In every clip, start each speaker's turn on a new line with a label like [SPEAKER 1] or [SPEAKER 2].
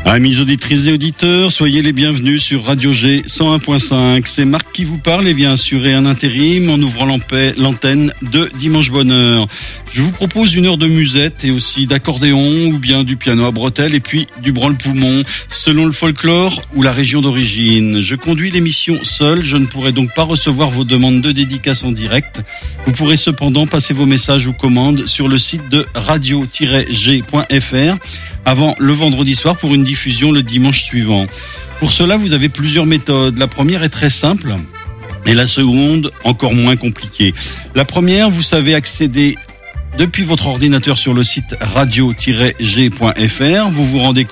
[SPEAKER 1] Amis auditrices et auditeurs, soyez les bienvenus sur Radio G 101.5. C'est Marc qui vous parle et vient assurer un intérim en ouvrant l'antenne de Dimanche Bonheur. Je vous propose une heure de musette et aussi d'accordéon ou bien du piano à bretelles et puis du branle-poumon selon le folklore ou la région d'origine. Je conduis l'émission seul, je ne pourrai donc pas recevoir vos demandes de dédicaces en direct. Vous pourrez cependant passer vos messages ou commandes sur le site de radio-g.fr avant le vendredi soir pour une diffusion le dimanche suivant. Pour cela, vous avez plusieurs méthodes. La première est très simple et la seconde encore moins compliquée. La première, vous savez accéder depuis votre ordinateur sur le site radio-g.fr. Vous vous rendez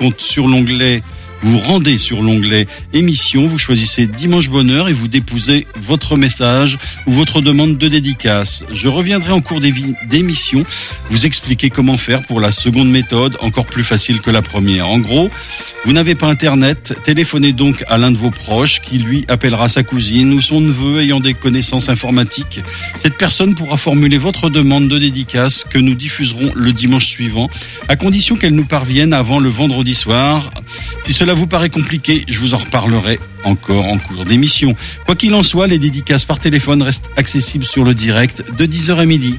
[SPEAKER 1] sur l'onglet émission, vous choisissez Dimanche Bonheur et vous déposez votre message ou votre demande de dédicace. Je reviendrai en cours d'émission vous expliquer comment faire pour la seconde méthode, encore plus facile que la première. En gros, vous n'avez pas internet, téléphonez donc à l'un de vos proches qui lui appellera sa cousine ou son neveu ayant des connaissances informatiques. Cette personne pourra formuler votre demande de dédicace que nous diffuserons le dimanche suivant, à condition qu'elle nous parvienne avant le vendredi soir. Si cela vous paraît compliqué, je vous en reparlerai encore en cours d'émission. Quoi qu'il en soit, les dédicaces par téléphone restent accessibles sur le direct de 10h à midi.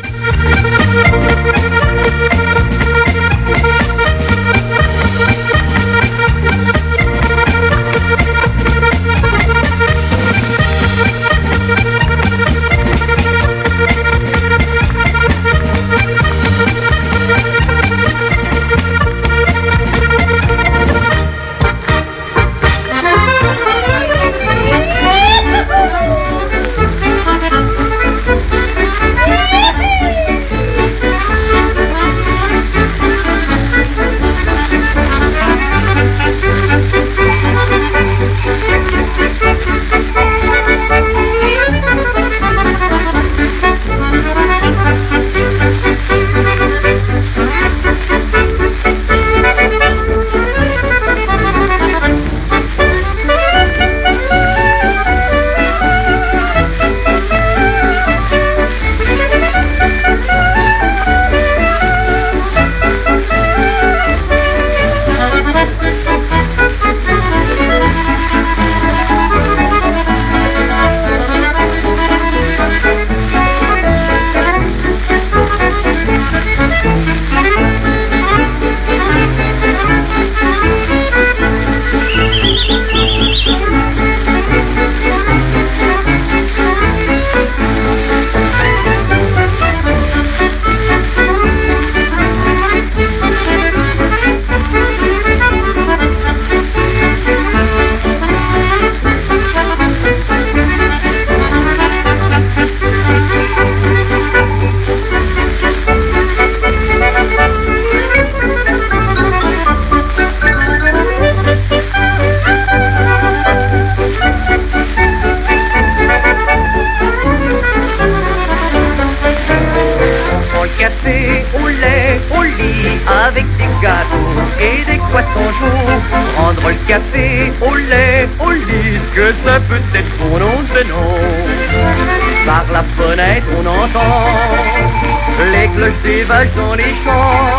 [SPEAKER 2] Des vaches dans les champs,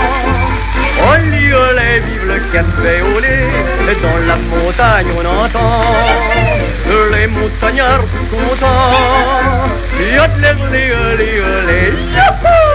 [SPEAKER 2] olé olé, vive le café olé, dans la montagne on entend les montagnards contents, yodelé olé olé olé, youhou!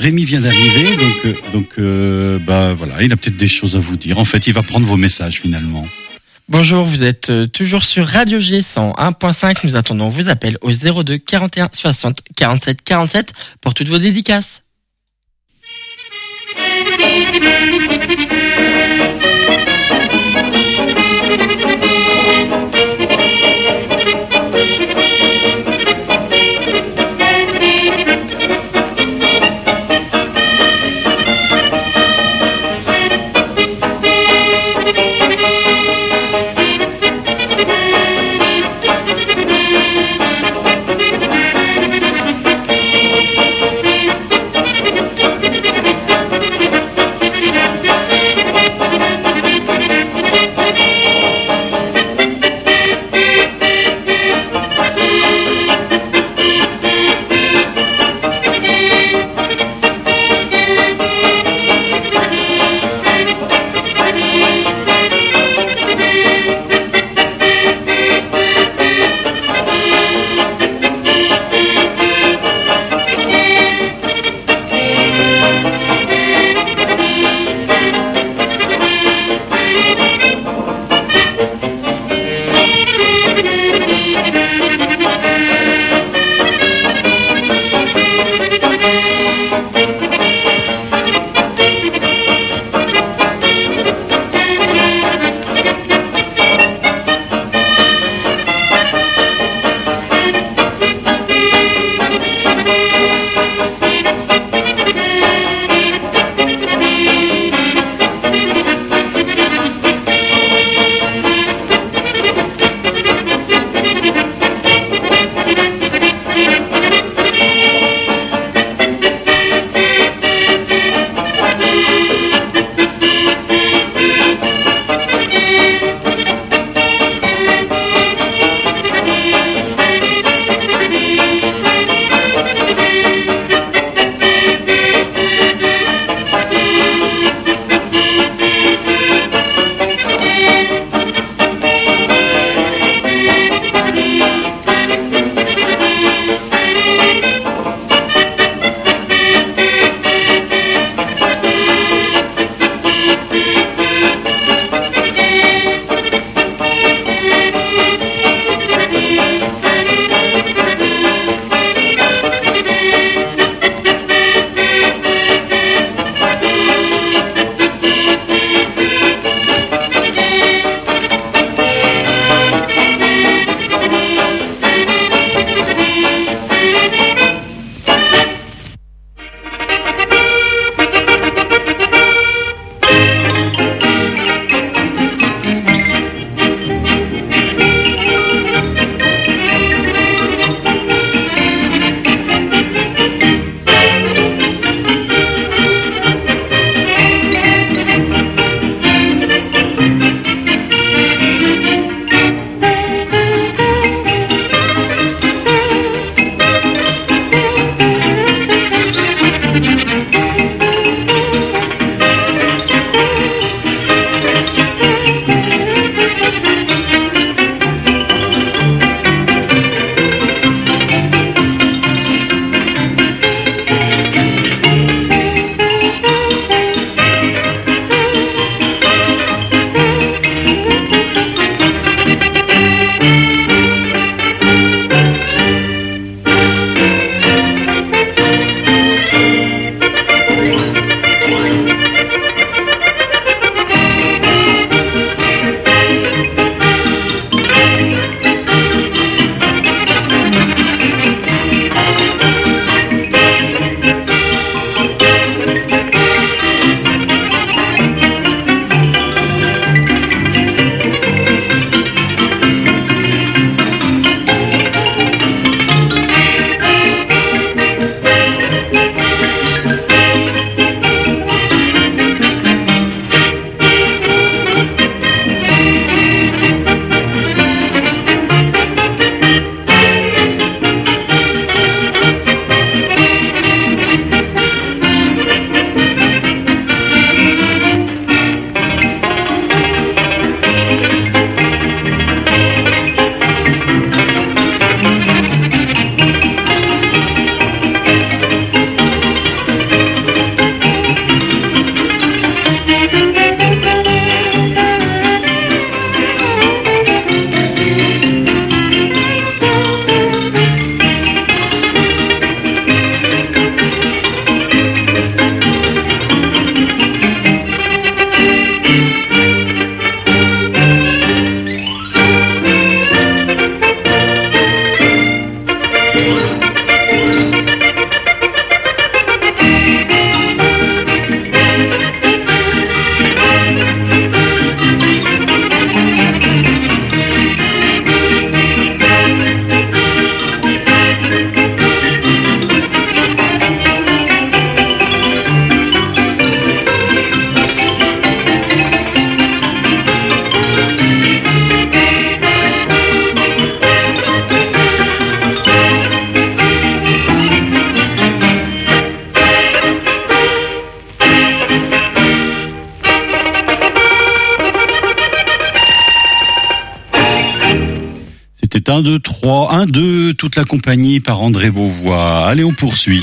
[SPEAKER 1] Rémi vient d'arriver, bah voilà, il a peut-être des choses à vous dire. En fait, il va prendre vos messages finalement.
[SPEAKER 3] Bonjour, vous êtes toujours sur Radio G 101.5. Nous attendons vos appels au 02 41 60 47 47 pour toutes vos dédicaces.
[SPEAKER 1] C'était 1, 2, 3, 1, 2, toute la compagnie par André Beauvois. Allez, on poursuit.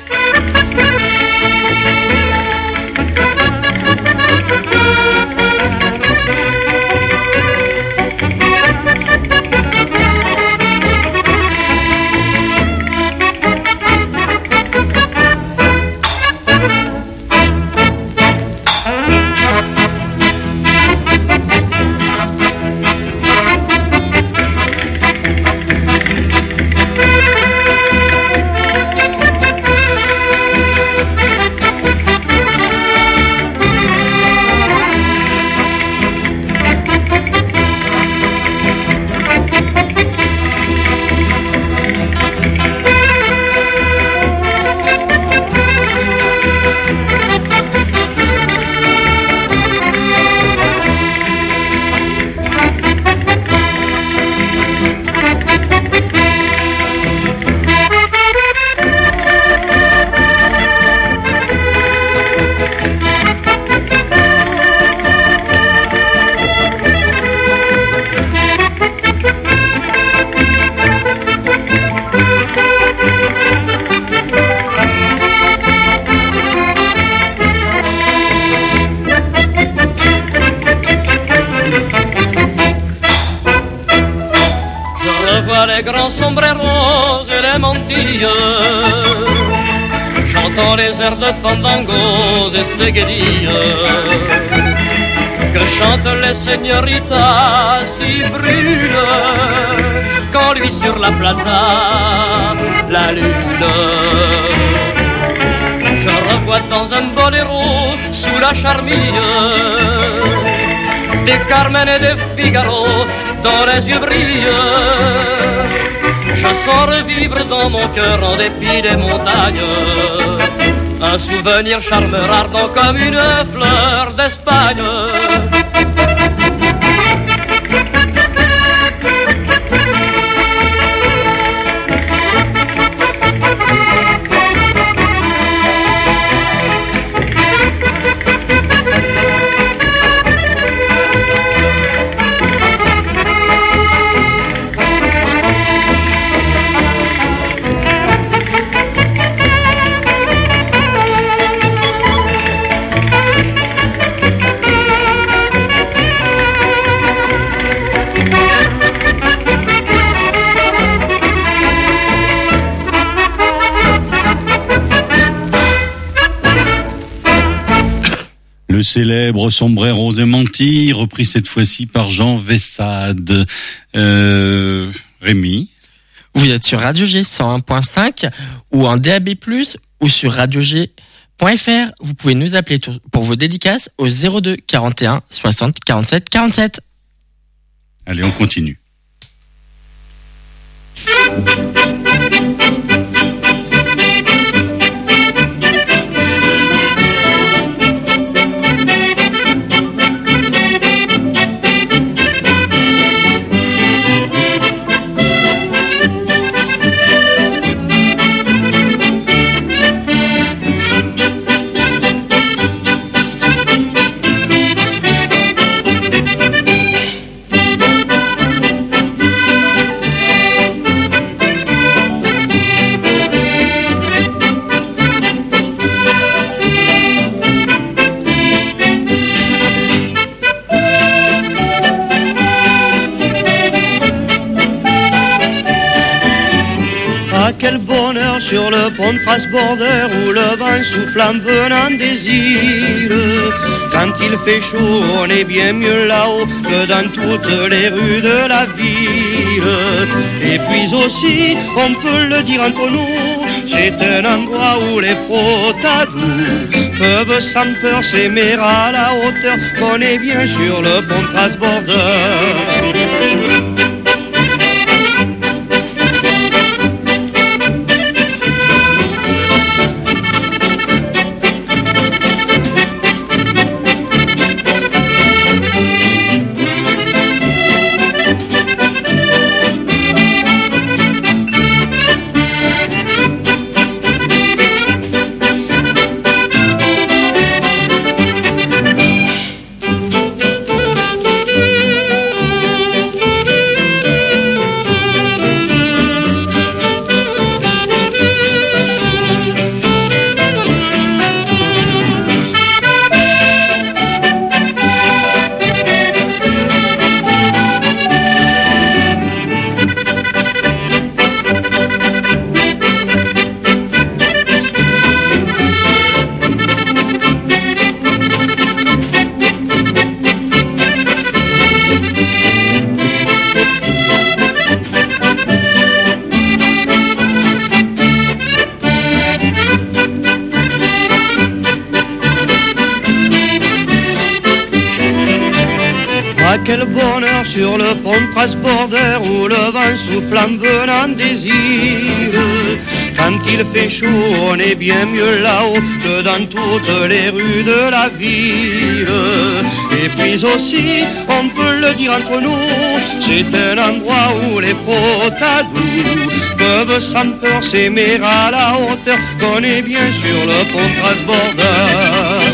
[SPEAKER 2] Les grands sombreros et les mantilles, chantant les airs de fandangos et seguedilles, que chantent les señoritas si brûle, quand lui sur la plaza la lune. Je revois dans un boléro sous la charmille des Carmen et des Figaro dont les yeux brillent. Je sens revivre dans mon cœur en dépit des montagnes un souvenir charmeur ardent comme une fleur d'Espagne.
[SPEAKER 1] Le célèbre Sombreros et Mantilles, repris cette fois-ci par Jean Vessade. Rémi.
[SPEAKER 3] Vous êtes sur Radio G 101.5 ou en DAB+, ou sur radiog.fr. Vous pouvez nous appeler pour vos dédicaces au 02 41 60 47 47.
[SPEAKER 1] Allez, on continue.
[SPEAKER 2] sur le pont de Strasbourger où le vent souffle en venant des îles. Quand il fait chaud, on est bien mieux là-haut que dans toutes les rues de la ville. Et puis aussi, on peut le dire entre nous, c'est un endroit où les protadous peuvent sans peur s'aimer à la hauteur qu'on est bien sur le pont de Strasbourger. Ah, quel bonheur sur le pont de Strasbourger où le vent souffle en venant des îles. Quand il fait chaud, on est bien mieux là-haut que dans toutes les rues de la ville. Et puis aussi, on peut le dire entre nous, c'est un endroit où les protadous peuvent sans peur s'aimer à la hauteur qu'on est bien sur le pont de Strasbourger.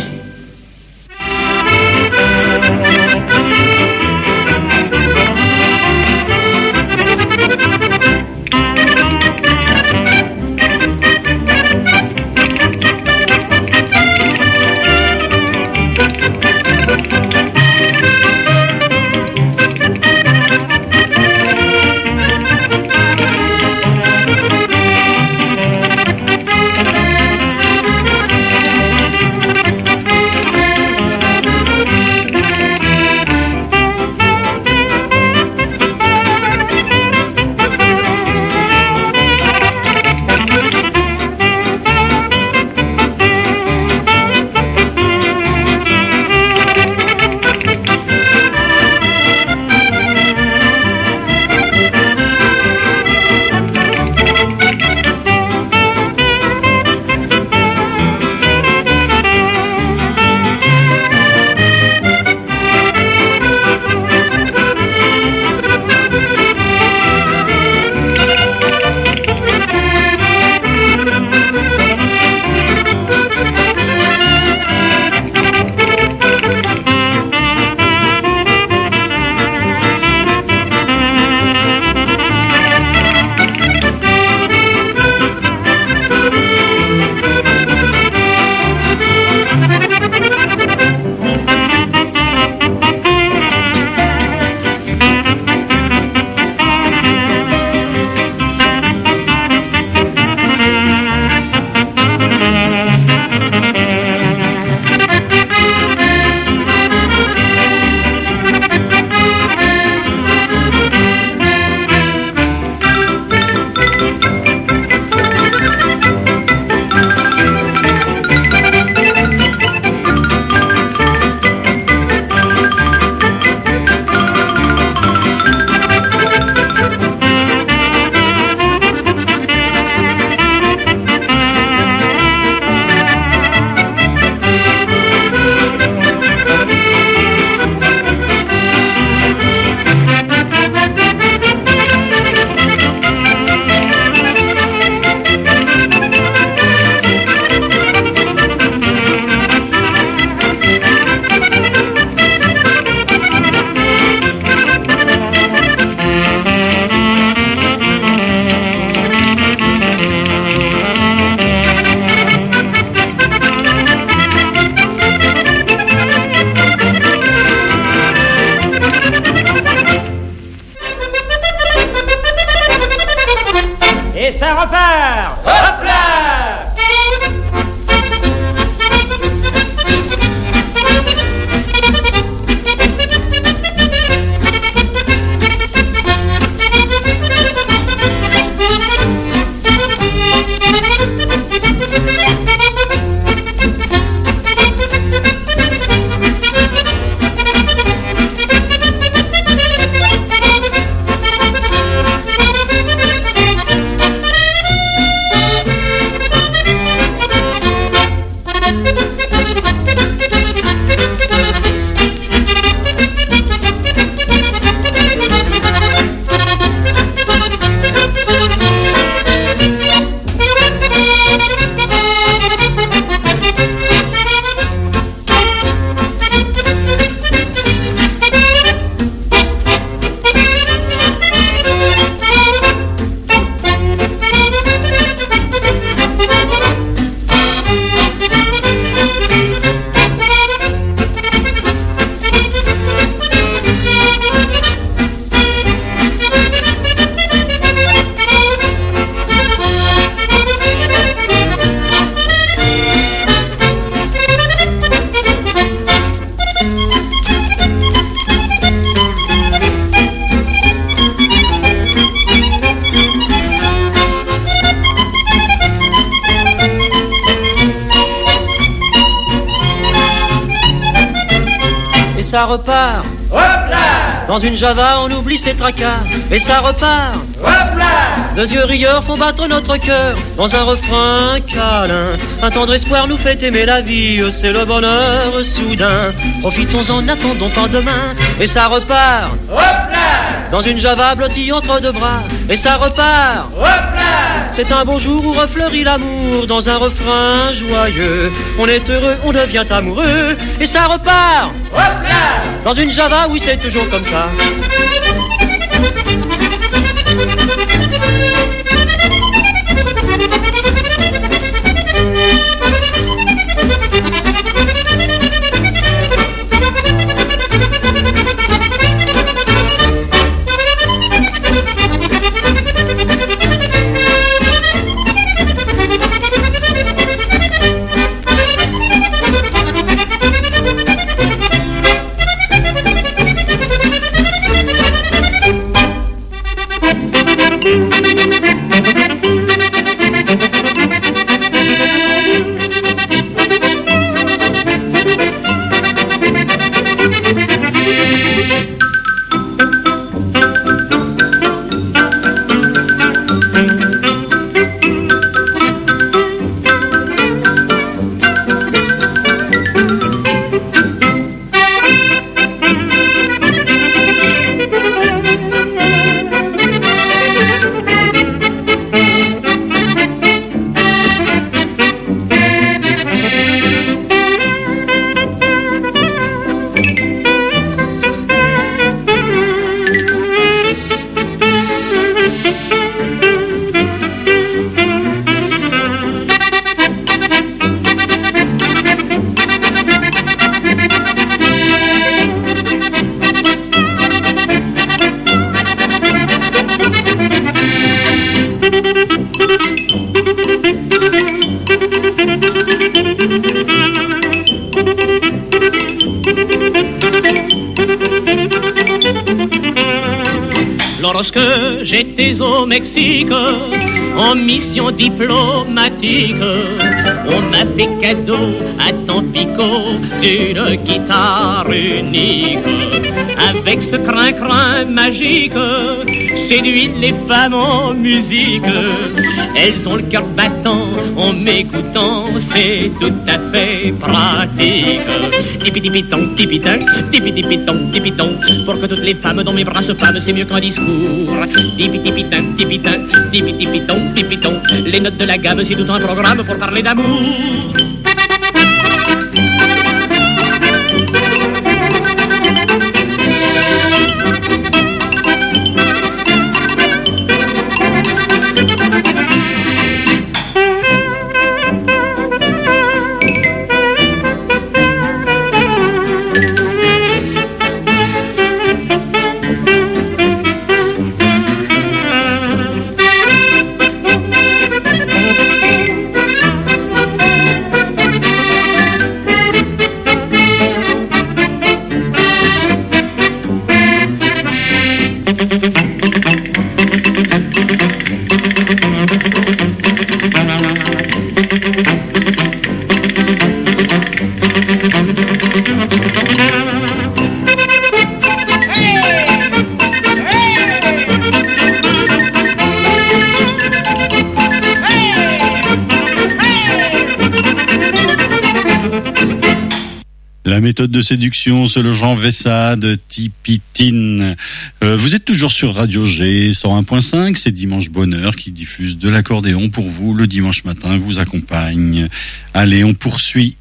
[SPEAKER 4] Ça repart.
[SPEAKER 2] Hop là!
[SPEAKER 4] Dans une Java, on oublie ses tracas. Et ça repart.
[SPEAKER 2] Hop là!
[SPEAKER 4] Deux yeux rieurs font battre notre cœur. Dans un refrain câlin. Un tendre espoir nous fait aimer la vie. C'est le bonheur soudain. Profitons-en, n'attendons pas demain. Et ça repart.
[SPEAKER 2] Hop là!
[SPEAKER 4] Dans une Java blottie entre deux bras. Et ça repart.
[SPEAKER 2] Hop là!
[SPEAKER 4] C'est un beau jour où refleurit l'amour. Dans un refrain joyeux. On est heureux, on devient amoureux. Et ça repart.
[SPEAKER 2] Hop là!
[SPEAKER 4] Dans une Java, oui, c'est toujours comme ça.
[SPEAKER 5] Lorsque j'étais au Mexique, en mission diplomatique, on m'a fait cadeau à Tampico d'une guitare unique. Avec ce crin-crin magique, séduit les femmes en musique. Elles ont le cœur battant en m'écoutant, c'est tout à fait pratique. Tipi-tipi-ton, tipi-ton, tipi-tipi-ton, tipi-ton, pour que toutes les femmes dans mes bras se fanent, c'est mieux qu'un discours. Tipi-tipi-ton, tipi-ton, tipi-tipi-ton, tipi-ton, les notes de la gamme, c'est tout un programme pour parler d'amour.
[SPEAKER 1] La méthode de séduction, c'est le Jean Vessa de Tipitine. Vous êtes toujours sur Radio G 101.5, c'est Dimanche Bonheur qui diffuse de l'accordéon pour vous le dimanche matin, vous accompagne. Allez, on poursuit.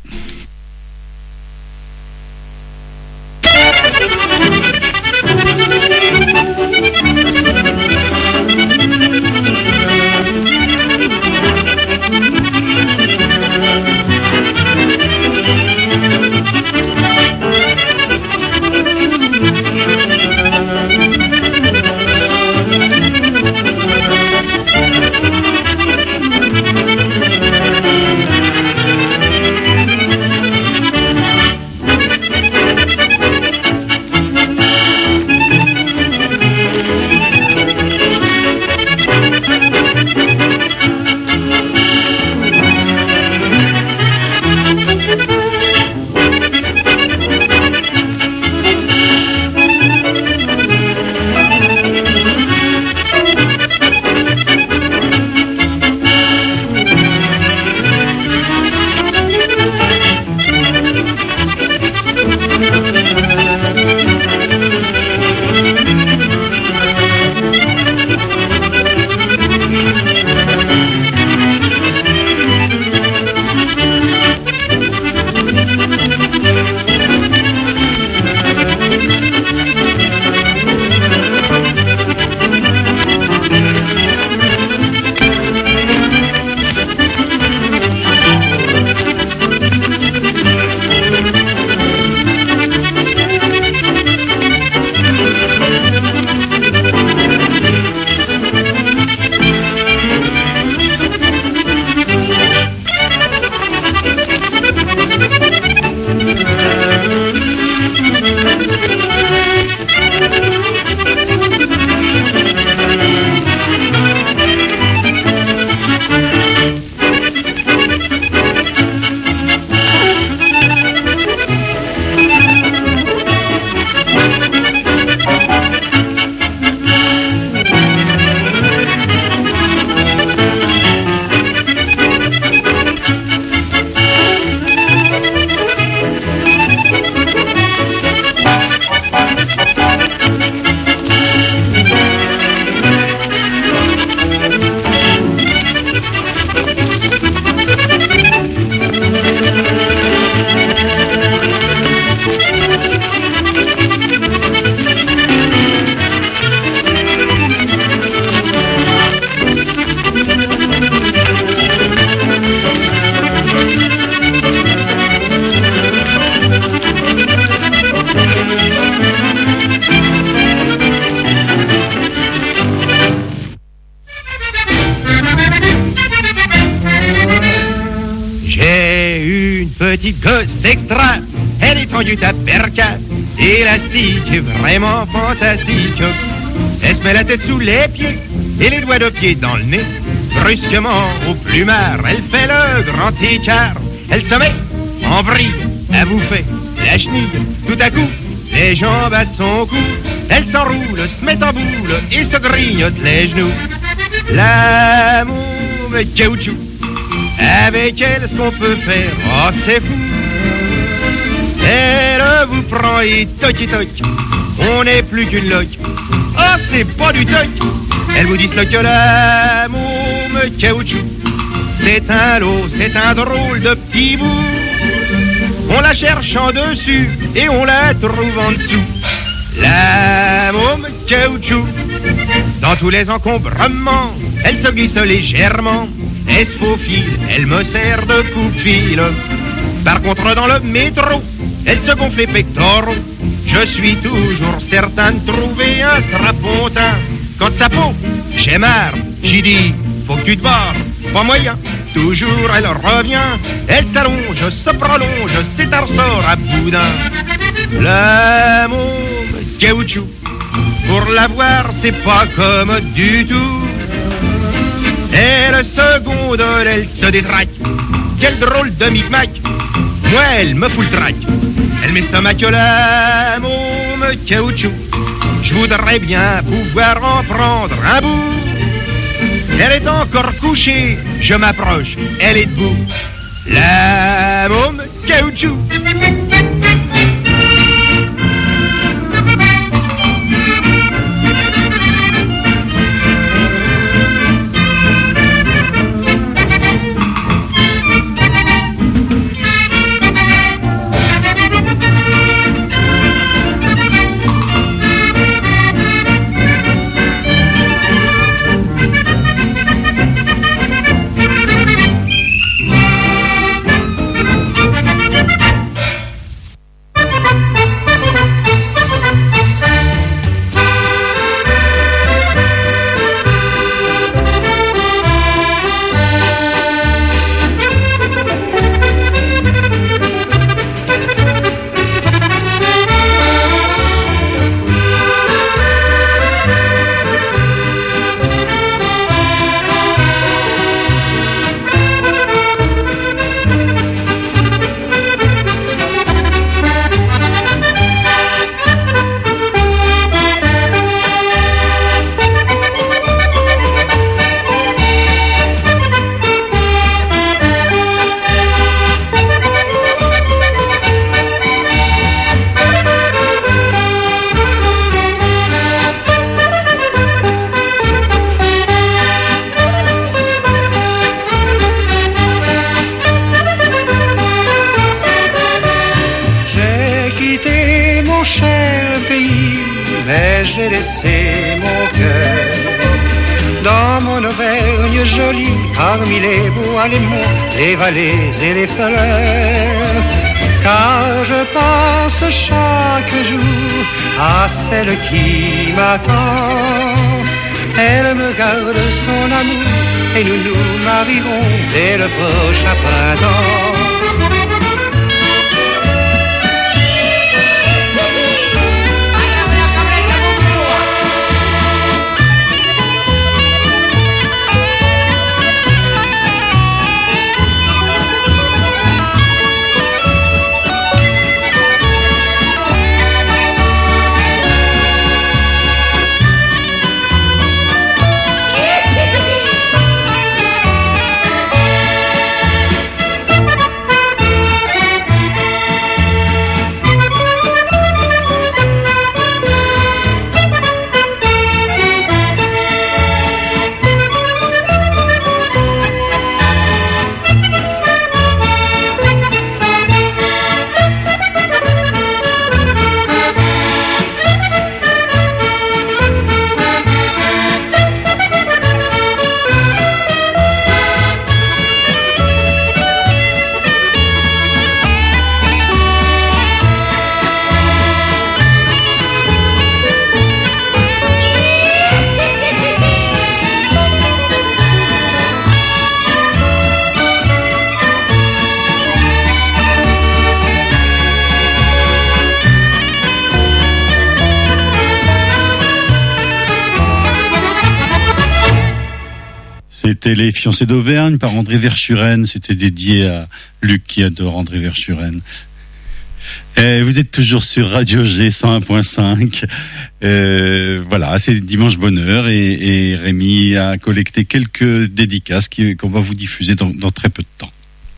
[SPEAKER 6] petite gosse extra, elle est tendue à perca, élastique, vraiment fantastique. Elle se met la tête sous les pieds et les doigts de pied dans le nez. Brusquement, au plumard, elle fait le grand écart. Elle se met en vrille à bouffer la chenille. Tout à coup, les jambes à son cou, elle s'enroule, se met en boule et se grignote les genoux. L'amour me caoutchouc, avec elle ce qu'on peut faire, oh c'est fou. Elle vous prend et toc, on n'est plus qu'une loque, oh c'est pas du toc. Elle vous disloque l'amour me caoutchouc, c'est un lot, c'est un drôle de petit bout. On la cherche en dessus et on la trouve en dessous. L'amour me caoutchouc, dans tous les encombrements, elle se glisse légèrement, elle se faufile, elle me sert de coupe-fil. Par contre dans le métro, elle se gonfle les pectoraux. Je suis toujours certain de trouver un strapontin. Quand sa peau, j'ai marre, j'y dis, faut que tu te barres, pas moyen. Toujours elle revient, elle s'allonge, se prolonge, c'est un ressort à boudin. L'amour caoutchouc, pour la voir c'est pas comme du tout. Elle seconde, elle se détraque, quel drôle de micmac. Moi elle me fout le trac, elle m'estomaque l'amour me caoutchouc. Je voudrais bien pouvoir en prendre un bout. Elle est encore couchée, je m'approche, elle est debout. L'amour me caoutchouc.
[SPEAKER 7] j'ai laissé mon cœur dans mon Auvergne jolie, parmi les bois, les monts, les vallées et les fleurs. Car je pense chaque jour à celle qui m'attend. Elle me garde son amour et nous nous marierons dès le prochain printemps.
[SPEAKER 1] C'était Les Fiancés d'Auvergne par André Verschuren. C'était dédié à Luc qui adore André Verschuren. Et vous êtes toujours sur Radio G 101.5. Voilà, c'est Dimanche Bonheur et Rémi a collecté quelques dédicaces qu'on va vous diffuser dans très peu de temps.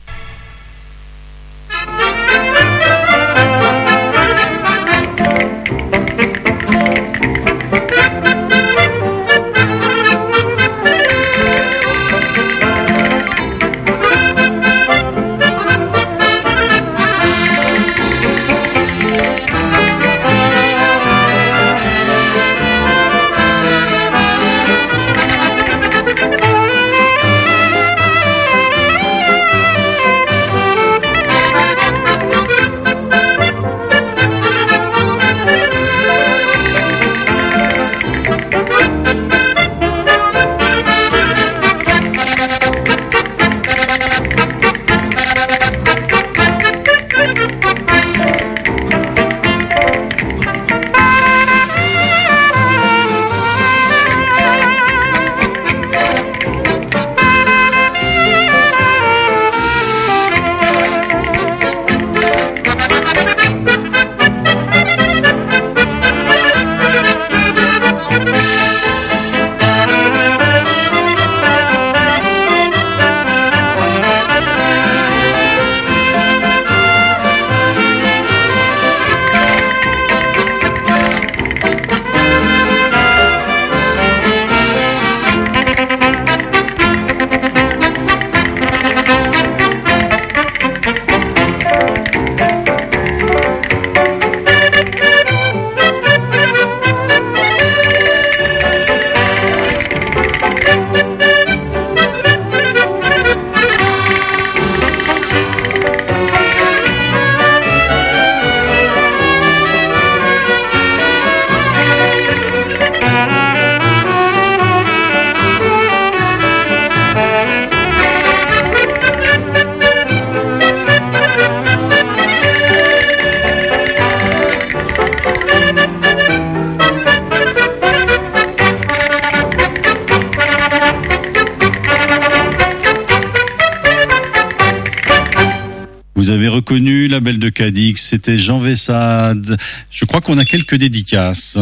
[SPEAKER 1] Vous avez reconnu la belle de Cadix, c'était Jean Vessade. Je crois qu'on a quelques dédicaces.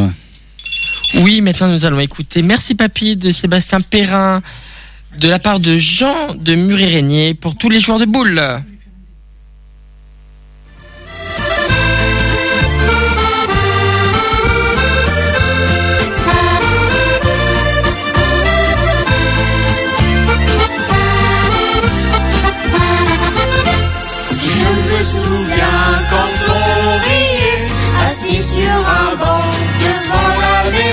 [SPEAKER 3] Oui, maintenant nous allons écouter Merci Papy de Sébastien Perrin, de la part de Jean de Muret-Régnier pour tous les joueurs de boules.
[SPEAKER 8] Assis sur un banc devant la maison.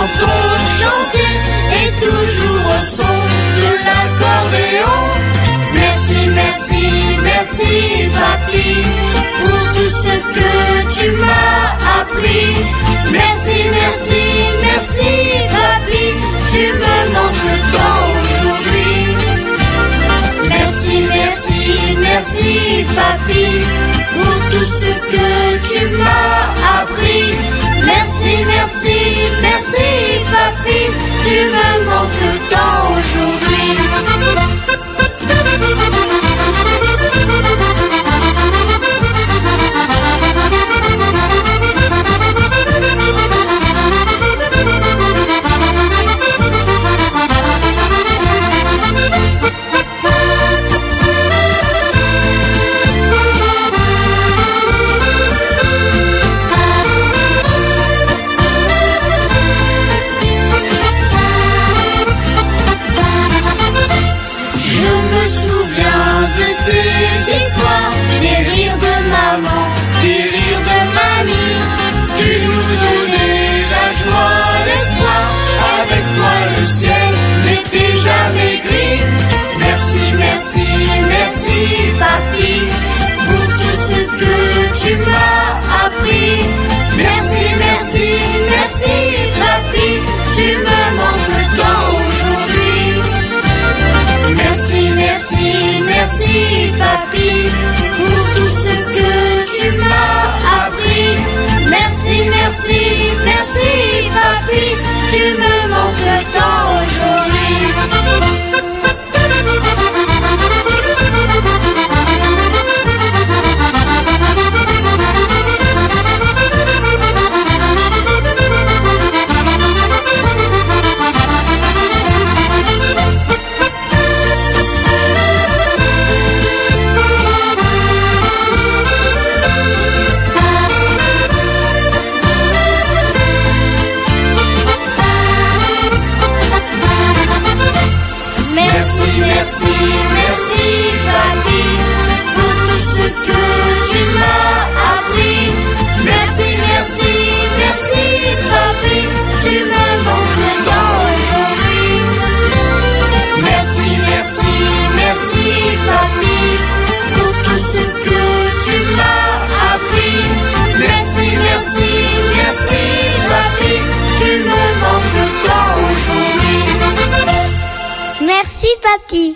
[SPEAKER 8] tantôt chanter et toujours au son de l'accordéon. Merci, merci, merci, papy, pour tout ce que tu m'as appris. Merci, merci, merci, papy, tu me manques tant aujourd'hui. Merci, merci, merci, papy, pour tout ce que tu m'as appris. Merci, merci, merci, papy, tu me manques tant aujourd'hui. Merci, papy, pour tout ce que tu m'as appris. Merci, merci, merci, papy, tu me manques tant aujourd'hui. Merci, merci, merci, papy, pour tout ce que tu m'as appris. Merci, merci, merci, papy, tu me manques tant aujourd'hui. Merci, merci, papy, pour tout ce que tu m'as appris. Merci, merci, merci, papy, tu me manques tant aujourd'hui. Merci, merci, merci, papy, pour tout ce que tu m'as appris. Merci, merci, merci, papy, tu me manques tant aujourd'hui.
[SPEAKER 9] Merci, papy.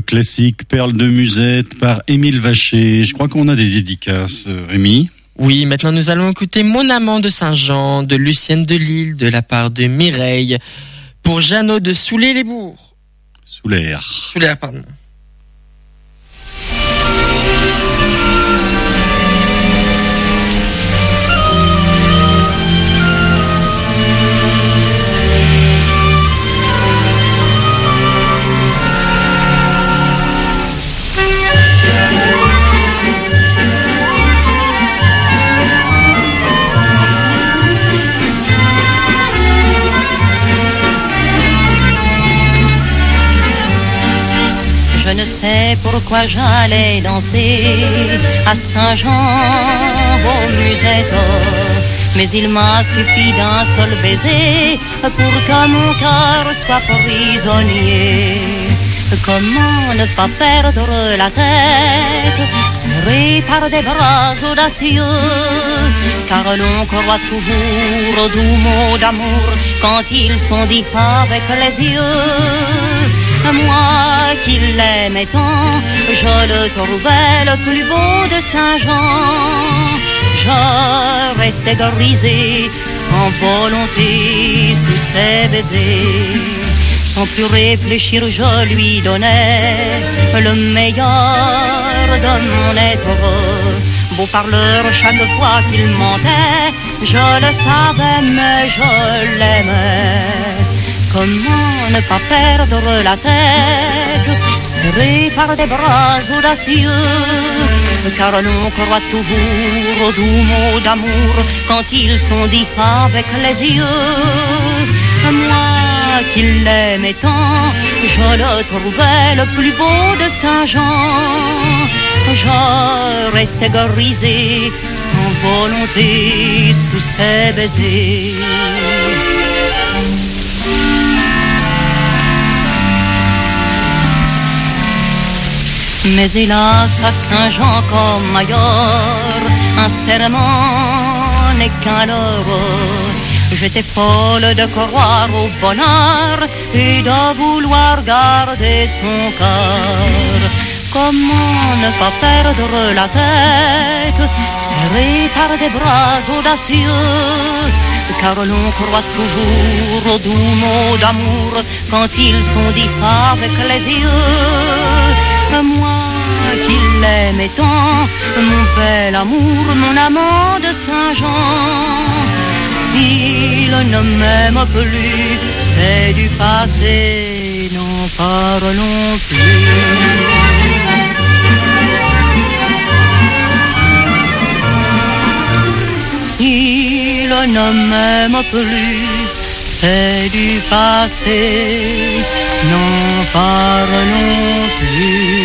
[SPEAKER 1] classique Perle de Musette par Émile Vacher. Je crois qu'on a des dédicaces, Rémi.
[SPEAKER 3] Oui, maintenant nous allons écouter Mon amant de Saint-Jean, de Lucienne de Lille, de la part de Mireille, pour Jeannot de Soulé-les-Bourgs.
[SPEAKER 1] Soulaire,
[SPEAKER 3] Pardon.
[SPEAKER 10] Je ne sais pourquoi j'allais danser à Saint-Jean aux musettes, mais il m'a suffi d'un seul baiser pour que mon cœur soit prisonnier. Comment ne pas perdre la tête, serré par des bras audacieux, car l'on croit toujours aux doux mots d'amour quand ils sont dits avec les yeux. Moi qui l'aimais tant, je le trouvais le plus beau de Saint-Jean. Je restais grisé, sans volonté, sous ses baisers. Sans plus réfléchir, je lui donnais le meilleur de mon être. Beau parleur, chaque fois qu'il mentait, je le savais, mais je l'aimais. Comment ne pas perdre la tête, serré par des bras audacieux, car l'on croit toujours aux doux mots d'amour quand ils sont dits avec les yeux. Moi qui l'aimais tant, je le trouvais le plus beau de Saint-Jean. Je restais grisé, sans volonté, sous ses baisers. Mais hélas, à Saint-Jean comme ailleurs, un serment n'est qu'un leurre. J'étais folle de croire au bonheur et de vouloir garder son cœur. Comment ne pas perdre la tête, serré par des bras audacieux, car l'on croit toujours aux doux mots d'amour quand ils sont dits avec les yeux. Moi qui l'aimais tant, mon bel amour, mon amant de Saint-Jean, il ne m'aime plus, c'est du passé, n'en parlons plus. Il ne m'aime plus, c'est du passé, n'en parlons plus.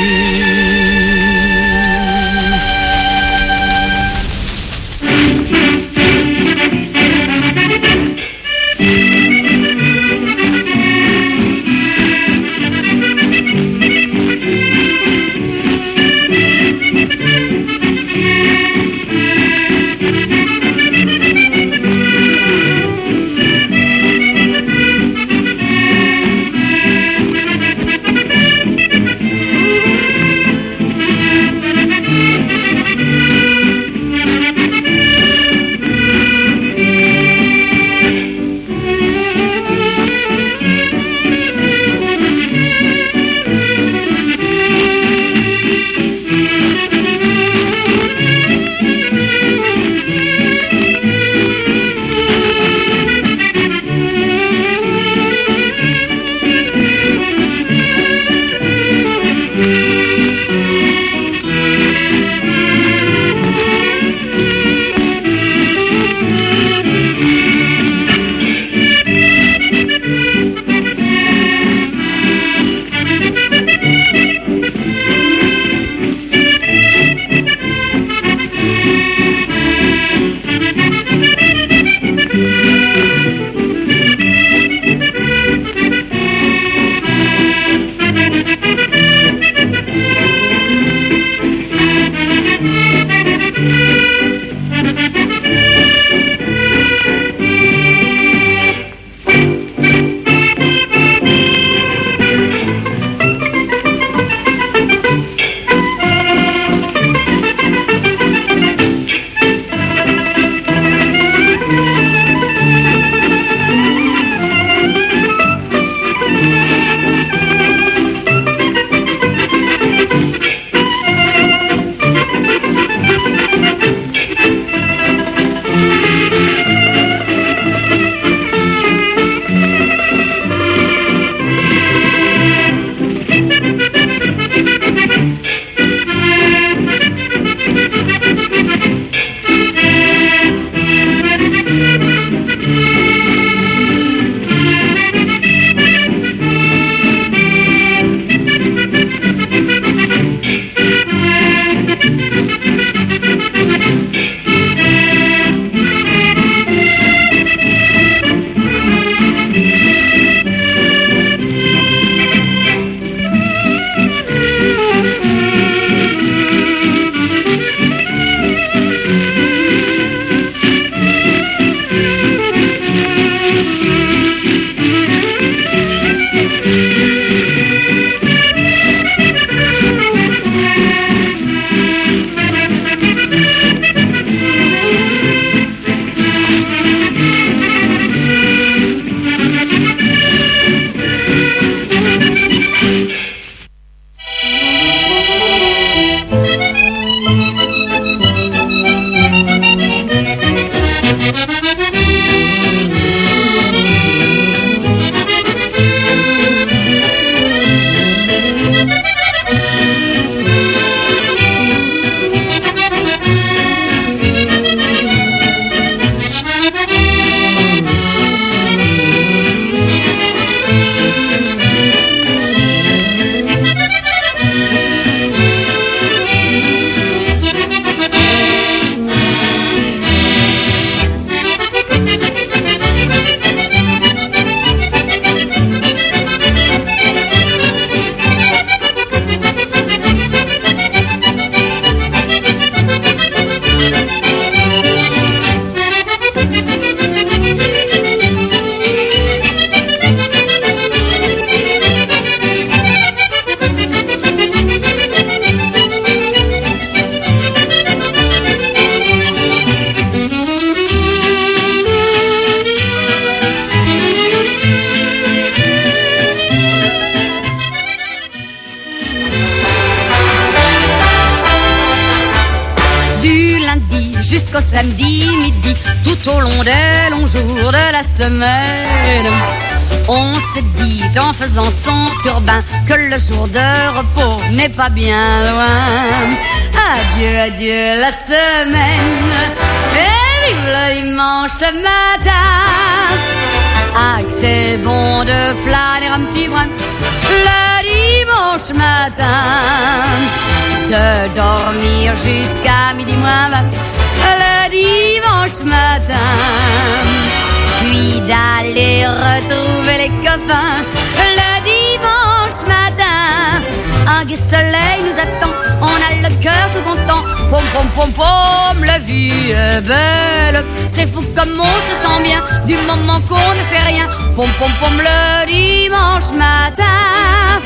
[SPEAKER 11] jusqu'au samedi midi, tout au long des longs jours de la semaine. On se dit en faisant son turbin que le jour de repos n'est pas bien loin. Adieu, adieu la semaine et vive le dimanche matin. Ah, que c'est bon de flâner un petit brin le dimanche matin, de dormir jusqu'à midi moins 20 le dimanche matin, puis d'aller retrouver les copains le dimanche matin. Un gai soleil nous attend, on a le cœur tout content. Pom pom pom pom, la vie est belle. C'est fou comme on se sent bien du moment qu'on ne fait rien. Pom pom pom le dimanche matin.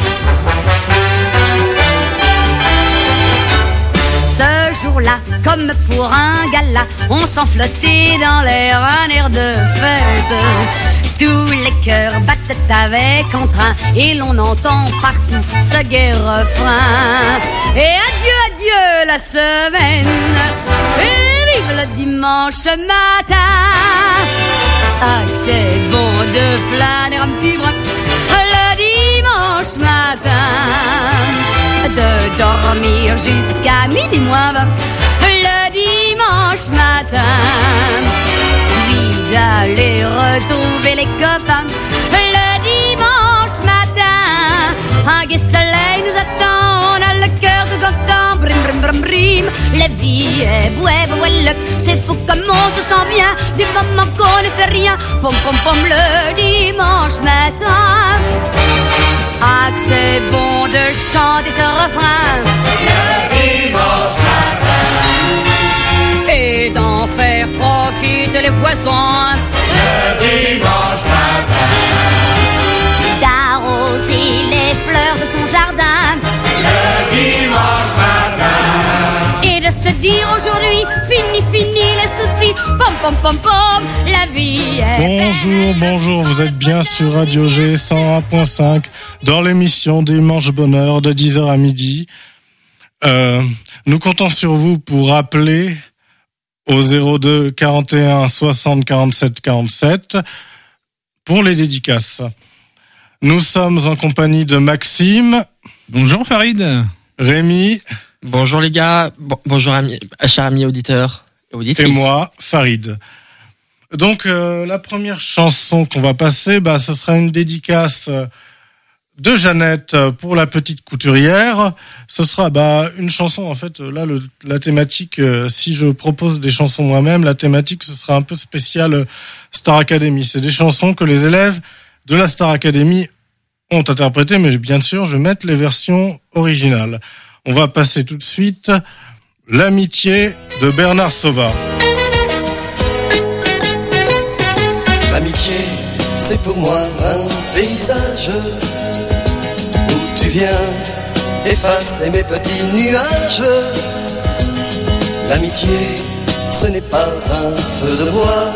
[SPEAKER 11] Ce jour-là, comme pour un gala, on s'en flottait dans l'air, un air de fête. Tous les cœurs battent avec entrain et l'on entend partout ce gai refrain. Et adieu, adieu la semaine et vive le dimanche matin. Ah, que c'est bon de flâner un petit brin le dimanche matin, de dormir jusqu'à midi moins 20 le dimanche matin, puis d'aller retrouver les copains le dimanche matin. Un gai soleil nous attend, on a le cœur tout content. Brim brim brim brim, la vie est bouelle. C'est fou comme on se sent bien du moment qu'on ne fait rien. Pom pom pom le dimanche matin. Ah, que c'est bon de chanter ce refrain le dimanche matin et d'en faire profiter les voisins le dimanche matin, d'arroser les fleurs de son jardin le dimanche matin et de se dire aujourd'hui fini les soucis. Pom pom pom pom, la vie est
[SPEAKER 12] Bonjour,
[SPEAKER 11] belle.
[SPEAKER 12] bonjour, vous êtes bien sur Radio G 101.5 dans l'émission Dimanche Bonheur de 10h à midi. Nous comptons sur vous pour appeler au 02 41 60 47 47 pour les dédicaces. Nous sommes en compagnie de Maxime.
[SPEAKER 13] Bonjour Farid.
[SPEAKER 12] Rémi.
[SPEAKER 3] Bonjour les gars, bonjour chers amis auditeurs et auditrices.
[SPEAKER 12] Et moi, Farid. Donc la première chanson qu'on va passer, ce sera une dédicace de Jeannette pour la petite couturière. Ce sera une chanson, en fait, là la thématique, si je propose des chansons moi-même, la thématique ce sera un peu spéciale Star Academy. C'est des chansons que les élèves de la Star Academy ont interprétées, mais bien sûr je vais mettre les versions originales. On va passer tout de suite L'amitié de Bernard Sauvard.
[SPEAKER 14] L'amitié, c'est pour moi un paysage où tu viens effacer mes petits nuages. L'amitié, ce n'est pas un feu de bois,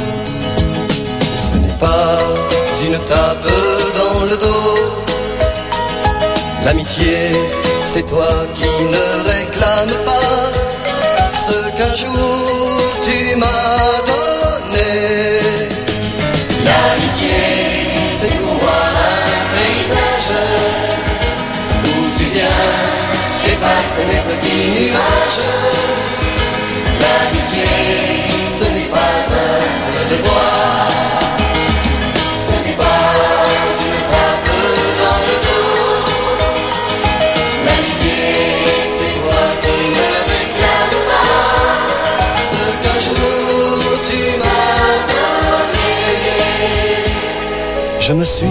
[SPEAKER 14] ce n'est pas une tape dans le dos. L'amitié, c'est toi qui ne réclames pas ce qu'un jour tu m'as donné. L'amitié, c'est pour moi un paysage où tu viens effacer mes petits nuages. L'amitié, ce n'est pas un feu de bois, ce n'est pas une tape dans le dos. L'amitié, c'est toi qui ne réclames pas ce qu'un jour tu m'as donné. Je me suis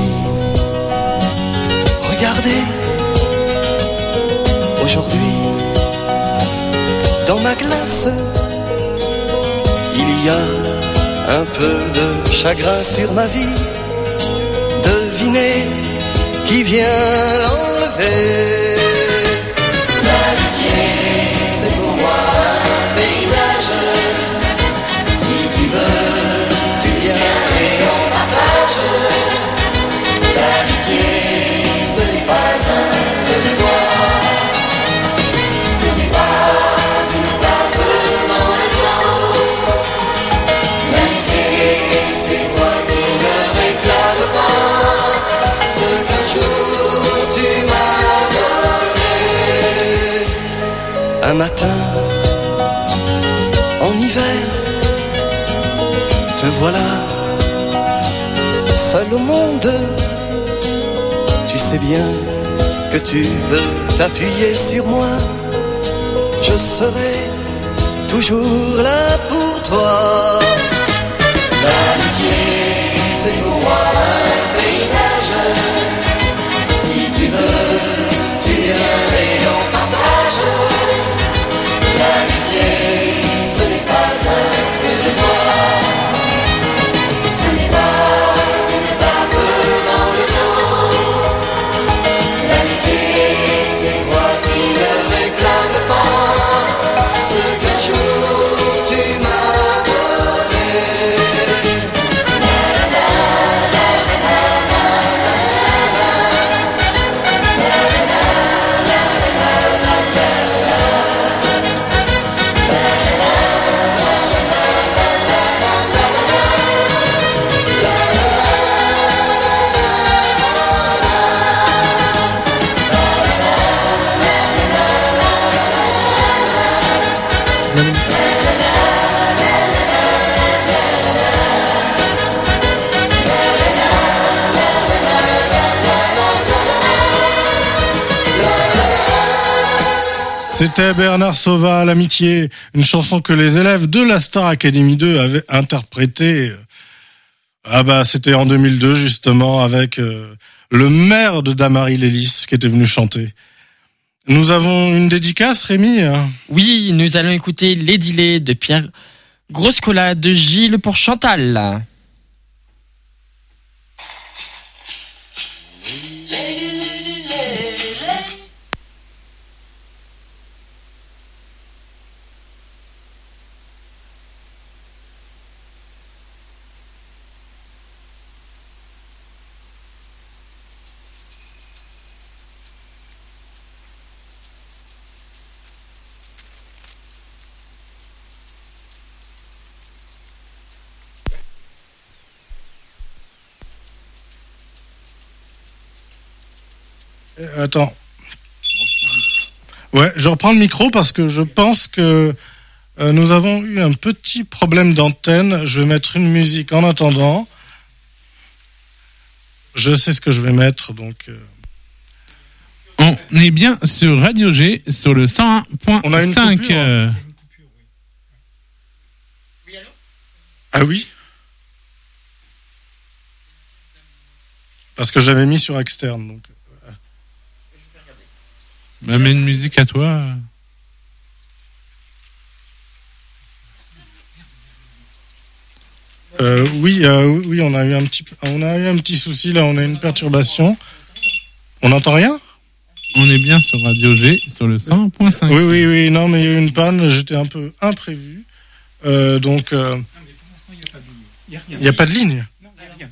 [SPEAKER 14] regardé aujourd'hui dans ma glace. Il y a un peu de chagrin sur ma vie. Devinez qui vient l'enlever. L'amitié, c'est pour moi un paysage. Si tu veux, tu viens et on partage. L'amitié, ce n'est pas un feu de bois, ce n'est pas une tape dans le dos. Un matin, en hiver, te voilà, seul au monde. Tu sais bien que tu veux t'appuyer sur moi. Je serai toujours là pour toi. L'amitié, c'est pour moi un paysage. Si tu veux, tu viens et on partage. L'amitié, ce n'est pas un feu de bois. Ce n'est pas peu dans le dos. L'amitié, c'est toi qui ne réclame pas ce qu'un jour tu m'as donné.
[SPEAKER 12] C'était Bernard Sauvin, l'amitié, une chanson que les élèves de la Star Academy 2 avaient interprétée. Ah bah c'était en 2002 justement avec le maire de Damary-Lélis qui était venu chanter. Nous avons une dédicace, Rémi.
[SPEAKER 3] Oui, nous allons écouter Lady Lay de Pierre Groscola de Gilles pour Chantal.
[SPEAKER 12] Attends. Ouais, je reprends le micro parce que je pense que nous avons eu un petit problème d'antenne. Je vais mettre une musique en attendant. Je sais ce que je vais mettre, donc...
[SPEAKER 13] On est bien sur Radio G, sur le 101.5.
[SPEAKER 12] On a une coupure, hein. Ah oui? Parce que j'avais mis sur externe, donc...
[SPEAKER 13] Bah, mets une musique à toi.
[SPEAKER 12] Oui, on a eu un petit souci là, on a une perturbation. On n'entend rien?
[SPEAKER 13] On est bien sur Radio G, sur le 100.5.
[SPEAKER 12] Oui, non, mais il y a eu une panne, j'étais un peu imprévu. Donc, il n'y a pas de ligne.
[SPEAKER 3] Non, il n'y a rien.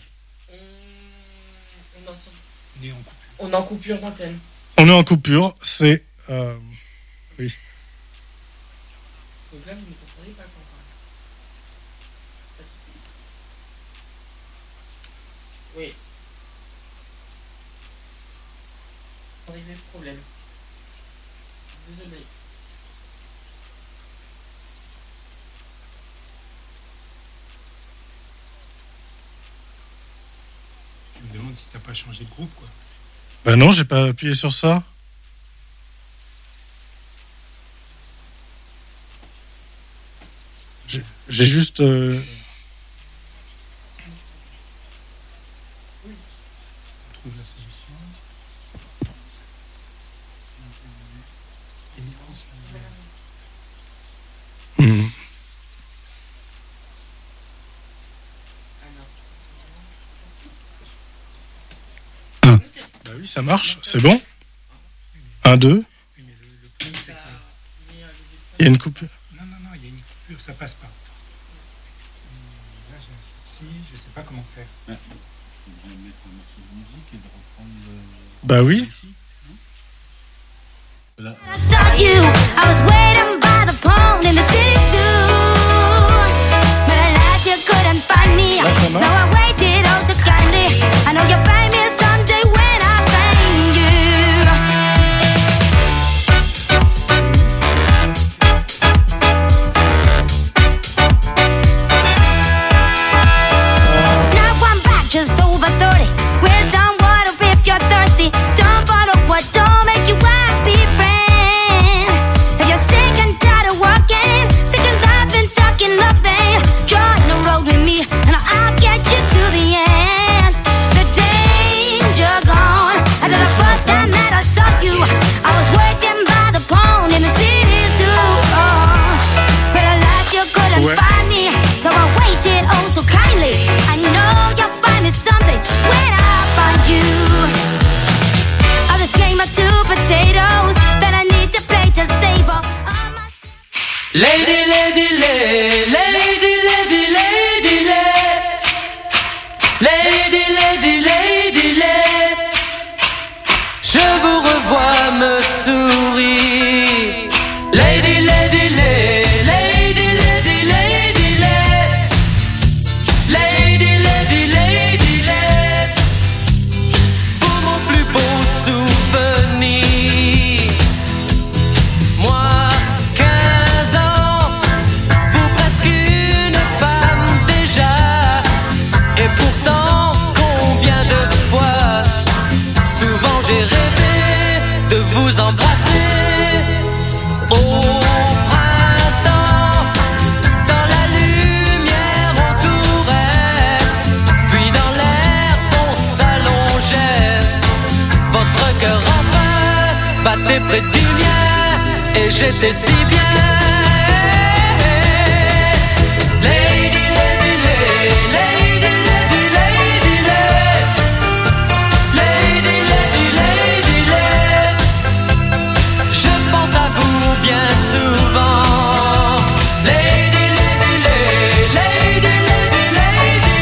[SPEAKER 3] On est en coupure d'antenne.
[SPEAKER 12] On est en coupure, c'est... oui.
[SPEAKER 3] Donc là, vous ne comprenez pas quand on parle. Oui. Arrivé le problème. Désolé.
[SPEAKER 15] Je me demande si t'as pas changé de groupe, quoi.
[SPEAKER 12] Ben non, j'ai pas appuyé sur ça. J'ai juste... Bah oui, ça marche, c'est bon. 1, 2. Il y a une coupure.
[SPEAKER 15] Non, il y a une coupure, ça passe pas. Là, j'ai un souci, je sais pas comment faire.
[SPEAKER 1] Il faudrait mettre un morceau de musique et de reprendre le...
[SPEAKER 12] Bah oui.
[SPEAKER 1] Voilà.
[SPEAKER 8] I saw you, I was waiting by the pond in the city too. But alas, you couldn't find me. No, I waited oh so kindly. I know you'll find me someday when I find you.
[SPEAKER 16] Lady, lady, lady, lady, lady, lady, lady, lady, lady, lady, je vous revois me sourire. Lady, lady, lady, lady, lady, lady, lady, lady, lady, lady, pour mon plus beau souvenir. Moi, 15 ans, vous presque une femme déjà. Et pourtant, combien de fois, souvent j'ai rêvé de vous embrasser. Au printemps, dans la lumière on courait, puis dans l'air on s'allongeait. Votre cœur enfin battait près du mien, et j'étais si bien. Lady, lady, lady, lady, lady, lady, lady, lady, lady, lady, je pense à vous bien souvent. Lady, lady, lady, lady, lady, lady,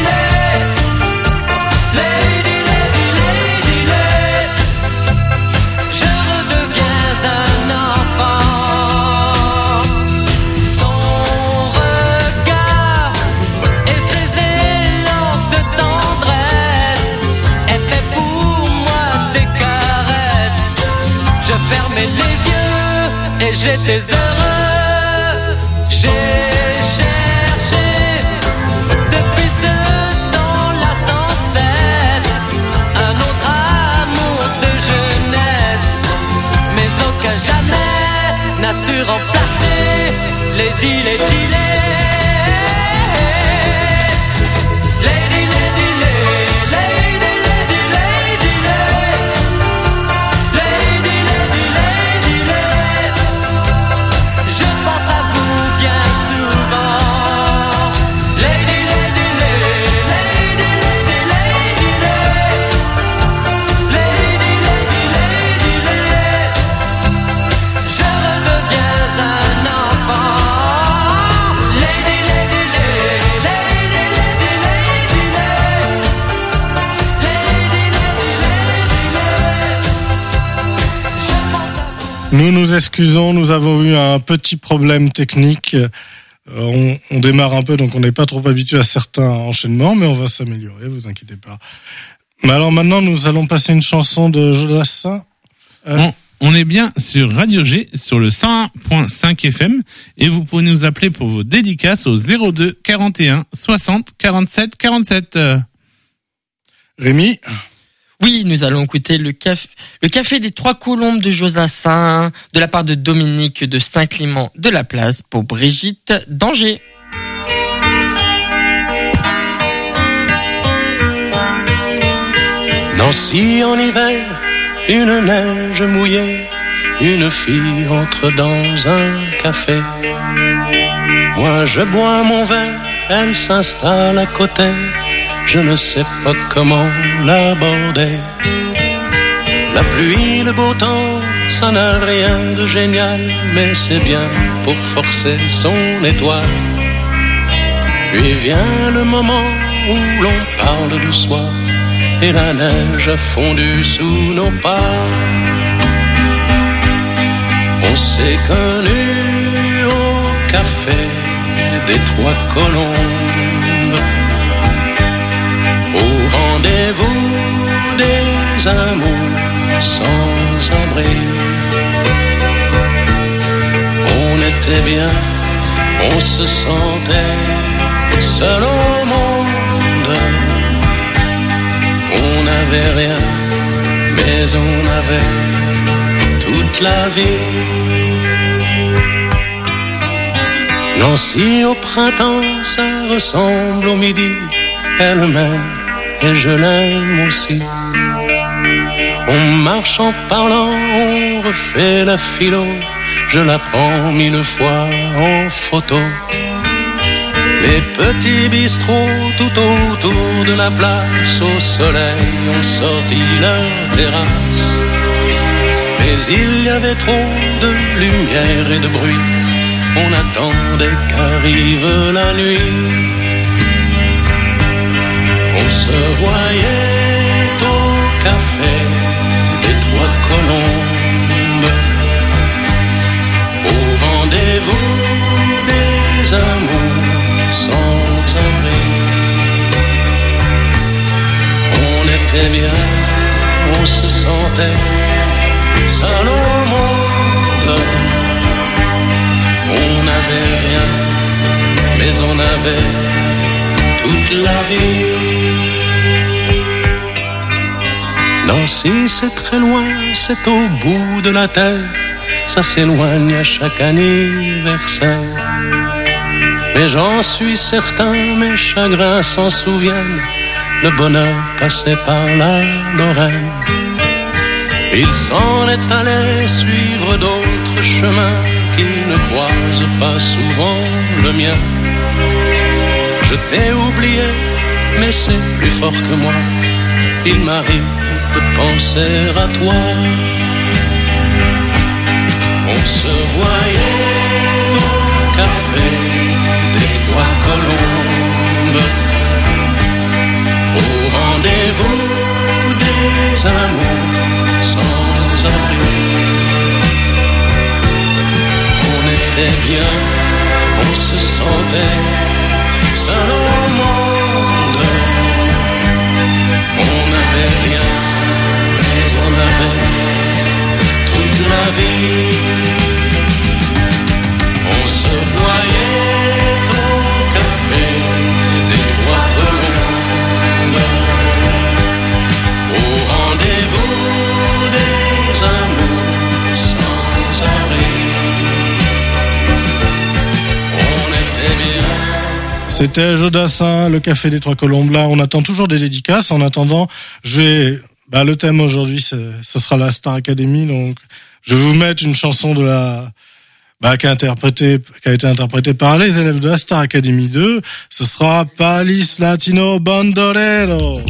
[SPEAKER 16] lady, lady, lady, lady, je redeviens un enfant. Son regard et ses élans de tendresse est fait pour moi des caresses. Je fermais les yeux et j'étais heureux. J'ai cherché depuis ce temps-là sans cesse un autre amour de jeunesse, mais aucun jamais n'a su remplacer Lady, Lady, Lady. Lady, lady, lady, lady, lady, lady, lady, lady, lady, lady, je pense à vous bien souvent. Lady, lady, lady, lady, lady, lady, lady, lady, lady, lady, je redeviens un enfant. Lady, lady, lady, lady, lady, lady,
[SPEAKER 12] Nous nous excusons, nous avons eu un petit problème technique. On démarre un peu, donc on n'est pas trop habitué à certains enchaînements, mais on va s'améliorer, vous inquiétez pas. Mais alors maintenant, nous allons passer une chanson de Jodassin.
[SPEAKER 13] On est bien sur Radio G, sur le 101.5 FM, et vous pouvez nous appeler pour vos dédicaces au 02 41 60 47 47.
[SPEAKER 12] Rémi?
[SPEAKER 3] Oui, nous allons écouter le café des Trois Colombes de Jodassin, de la part de Dominique de Saint-Clément de la Place pour Brigitte d'Angers.
[SPEAKER 17] Nancy en hiver, une neige mouillée, une fille entre dans un café. Moi je bois mon verre, elle s'installe à côté, je ne sais pas comment l'aborder. La pluie, le beau temps, ça n'a rien de génial, mais c'est bien pour forcer son étoile. Puis vient le moment où l'on parle du soir, et la neige a fondu sous nos pas. On s'est connus au café des Trois Colombes, au rendez-vous des amours sans abri. On était bien, on se sentait seul au monde. On n'avait rien, mais on avait toute la vie. Nancy au printemps, ça ressemble au midi. Elle m'aime et je l'aime aussi. On marche en parlant, on refait la philo. Je la prends 1000 fois en photo. Les petits bistrots tout autour de la place, au soleil ont sorti leur terrasse. Mais il y avait trop de lumière et de bruit, On attendait qu'arrive la nuit. On se voyait au café des Trois Colombes, au rendez-vous des amours sans abri. On était bien, on se sentait seul au monde. On n'avait rien, mais on avait toute la vie. Nancy, c'est très loin, c'est au bout de la terre. Ça s'éloigne à chaque anniversaire. Mais j'en suis certain, mes chagrins s'en souviennent. Le bonheur passait par la Lorraine. Il s'en est allé suivre d'autres chemins qui ne croisent pas souvent le mien. Je t'ai oublié, mais c'est plus fort que moi. Il m'arrive de penser à toi. On se voyait au café des Trois Colombes, au rendez-vous des amours sans abri. On était bien, on se sentait seul au monde. On n'avait rien, mais on avait toute la vie. On se voyait au café des Trois Colombes, au rendez-vous des amours sans abri. On était bien.
[SPEAKER 12] C'était Jodassin, le Café des Trois Colombes. Là, on attend toujours des dédicaces. En attendant, le thème aujourd'hui, ce sera la Star Academy. Donc, je vais vous mettre une chanson de qui a été interprétée par les élèves de la Star Academy 2. Ce sera Palis Latino Bandolero.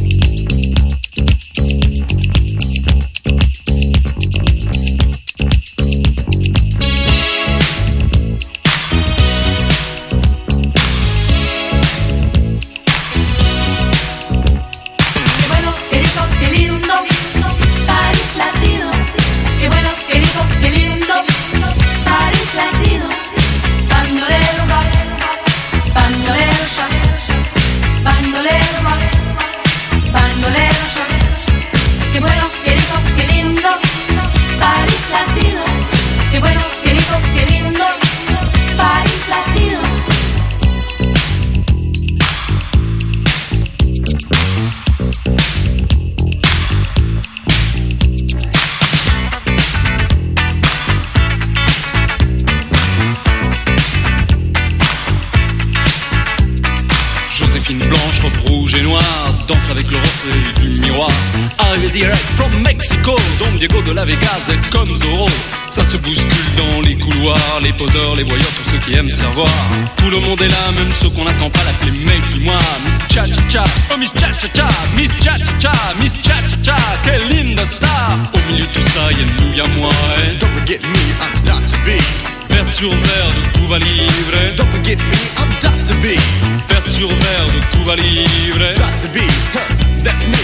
[SPEAKER 18] Blanche, robe rouge et noire, danse avec le reflet du miroir. Arrivé direct from Mexico, Don Diego de la Vegas est comme Zorro. Ça se bouscule dans les couloirs, les poseurs, les voyeurs, tous ceux qui aiment savoir. Tout le monde est là, même ceux qu'on n'attend pas, l'appeler mec du mois. Miss Cha-Cha-Cha, oh Miss Cha-Cha-Cha, Miss Cha-Cha-Cha, Miss Cha-Cha-Cha, quelle linda star. Au milieu de tout ça, y'a nous, y'a moi. Don't forget me, I'm Dr. B. Vers sur verre de Cuba Libre. Don't forget me, I'm Dr. B. Vers sur verre de Cuba Libre. Dr. B, that's me.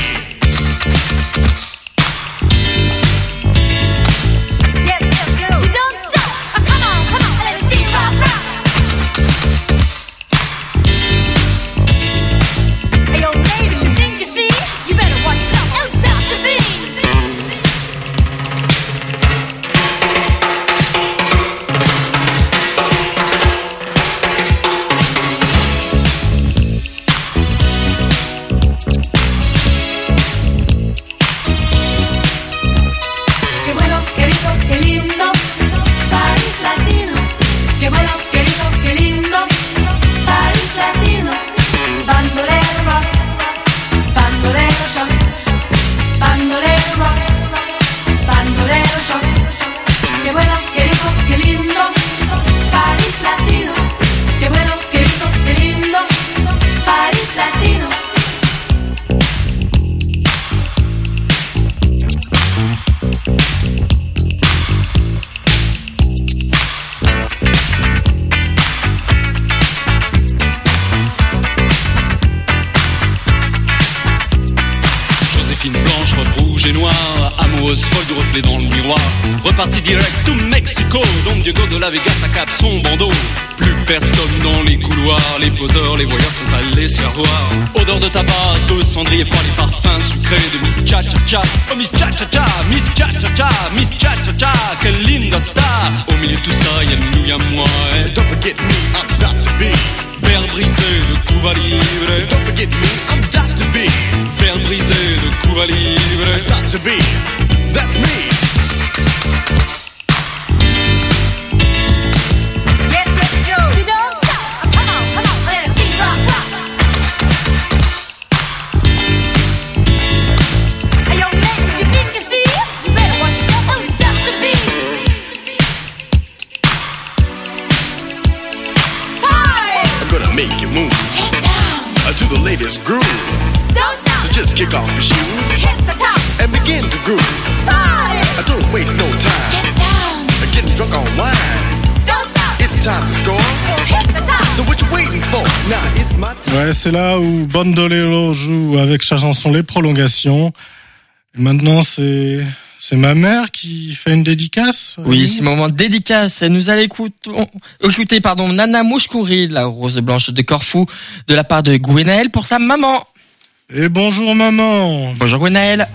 [SPEAKER 8] Yes, yes, you. You don't stop. Come on, let me see you rock, rock. Hey, yo, baby, you think you see? You better watch yourself. Oh, Dr. B.
[SPEAKER 18] Reparti direct to Mexico. Don Diego de la Vega, ça capte son bandeau. Plus personne dans les couloirs. Les poseurs, les voyeurs sont allés se faire voir. Odeur de tabac, de cendrier froid, les parfums sucrés de Miss Cha-Cha-Cha. Oh Miss Cha-Cha-Cha, Miss Cha-Cha-Cha, Miss Cha-Cha-Cha, quelle linda star. Au milieu de tout ça, y'a nous, y'a moi. Don't forget me, I'm Dr. B. Verre brisé de Cuba Libre. Don't forget me, I'm Dr. B. Verre brisé de Cuba Libre. Dr. B, that's me.
[SPEAKER 19] Make you move. Get down to the latest groove.
[SPEAKER 14] Don't stop.
[SPEAKER 19] So just kick off your shoes.
[SPEAKER 14] Hit the top.
[SPEAKER 19] And begin to groove.
[SPEAKER 14] Party.
[SPEAKER 19] Don't waste no time.
[SPEAKER 14] Get down.
[SPEAKER 19] Getting drunk on wine.
[SPEAKER 14] Don't stop.
[SPEAKER 19] It's time to score.
[SPEAKER 14] Hit the top.
[SPEAKER 19] So what you waiting for? Now it's my time.
[SPEAKER 12] Ouais, c'est là où Bandolero joue avec sa chanson Les Prolongations. Et maintenant, c'est ma mère qui fait une dédicace.
[SPEAKER 3] Oui, c'est le moment de dédicace. Nous allons écouter Nana Mouchkouri, la rose blanche de Corfou, de la part de Gwenaël pour sa maman.
[SPEAKER 12] Et bonjour maman.
[SPEAKER 3] Bonjour Gwenaël.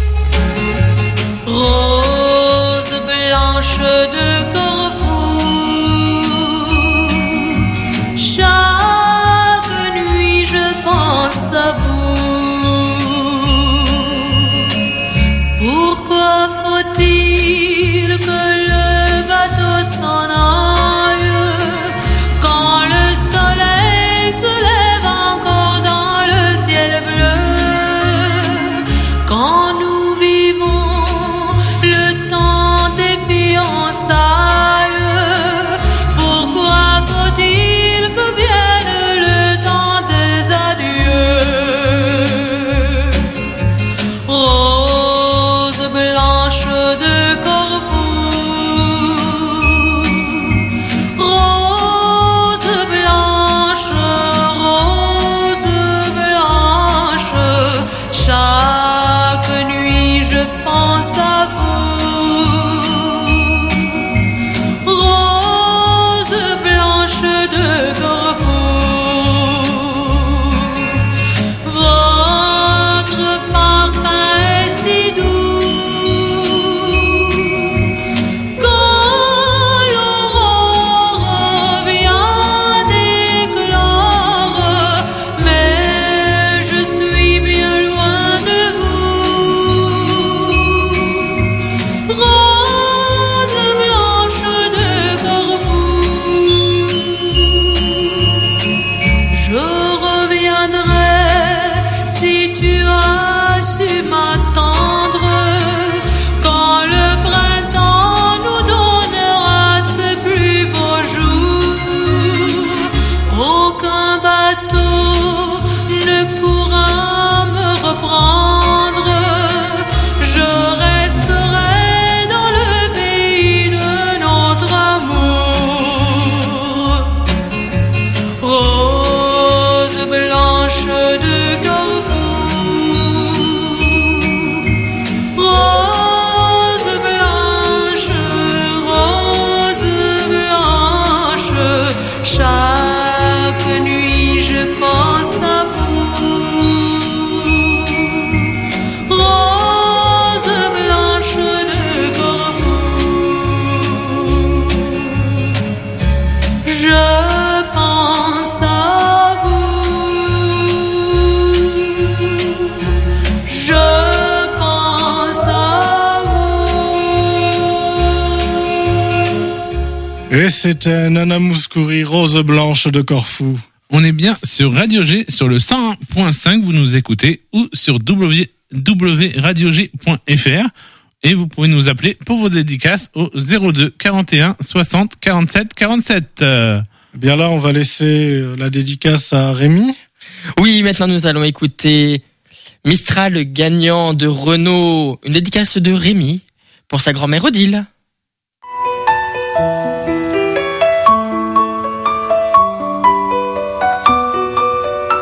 [SPEAKER 20] Rose blanche de Corfou, chaque nuit je pense à vous. Pourquoi faut-il que le bateau s'en aille quand le soleil se lève encore dans le ciel bleu, quand nous vivons le temps des fiançailles? Pourquoi faut-il que vienne le temps des adieux? Rose blanche de Corfou, rose blanche, chaque nuit je pense à vous. Rose blanche de Corfou, votre parfum est si doux. Quand l'aurore vient d'éclore, mais je suis bien loin de vous. Rose blanche de Corfou, je reviendrai si tu as su m'attendre, quand le printemps nous donnera ses plus beaux jours. Aucun bateau ne pourra me reprendre, je resterai dans le pays de notre amour. Rose blanche de Corfou, rose blanche, chaque nuit je pense à vous. Rose blanche de Corfou, je pense à vous. Je pense à vous.
[SPEAKER 12] Et c'était Nana Mouchkouri, rose blanche de Corfou.
[SPEAKER 13] On est bien sur Radio G, sur le 101.5, vous nous écoutez, ou sur www.radiog.fr. Et vous pouvez nous appeler pour vos dédicaces au 02 41 60 47 47.
[SPEAKER 12] Bien là, on va laisser la dédicace à Rémi.
[SPEAKER 3] Oui, maintenant nous allons écouter Mistral, le gagnant de Renault. Une dédicace de Rémi pour sa grand-mère Odile.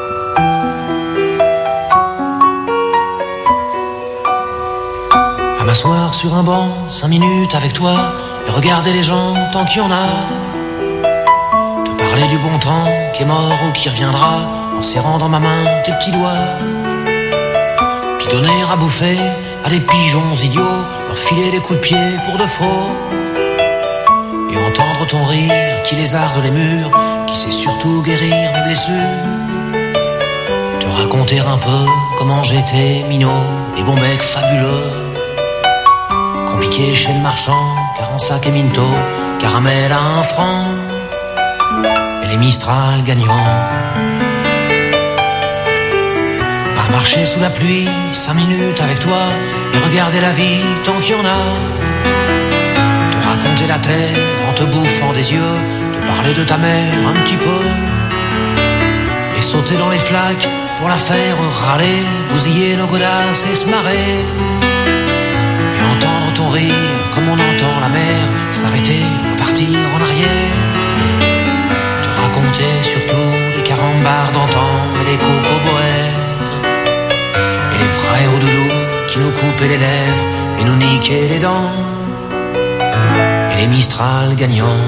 [SPEAKER 21] À ma m'asseoir sur un banc 5 minutes avec toi et regarder les gens tant qu'il y en a. Te parler du bon temps qui est mort ou qui reviendra en serrant dans ma main tes petits doigts. Puis donner à bouffer à des pigeons idiots, leur filer des coups de pied pour de faux. Et entendre ton rire qui lézarde les murs, qui sait surtout guérir mes blessures. Te raconter un peu comment j'étais minot et bon bec fabuleux. Compliqué chez le marchand, car en sac et minto, caramel à 1 franc. Et les Mistral gagnants. À marcher sous la pluie 5 minutes avec toi et regarder la vie tant qu'il y en a. Te raconter la terre en te bouffant des yeux, te parler de ta mère un petit peu. Et sauter dans les flaques pour la faire râler, bousiller nos godasses et se marrer. Et entendre ton rire comme on entend la mer s'arrêter, repartir en arrière. Te raconter surtout les carambars d'antan et les cocoboères. Et les frères au doudou qui nous coupaient les lèvres et nous niquaient les dents. Et les Mistral gagnants.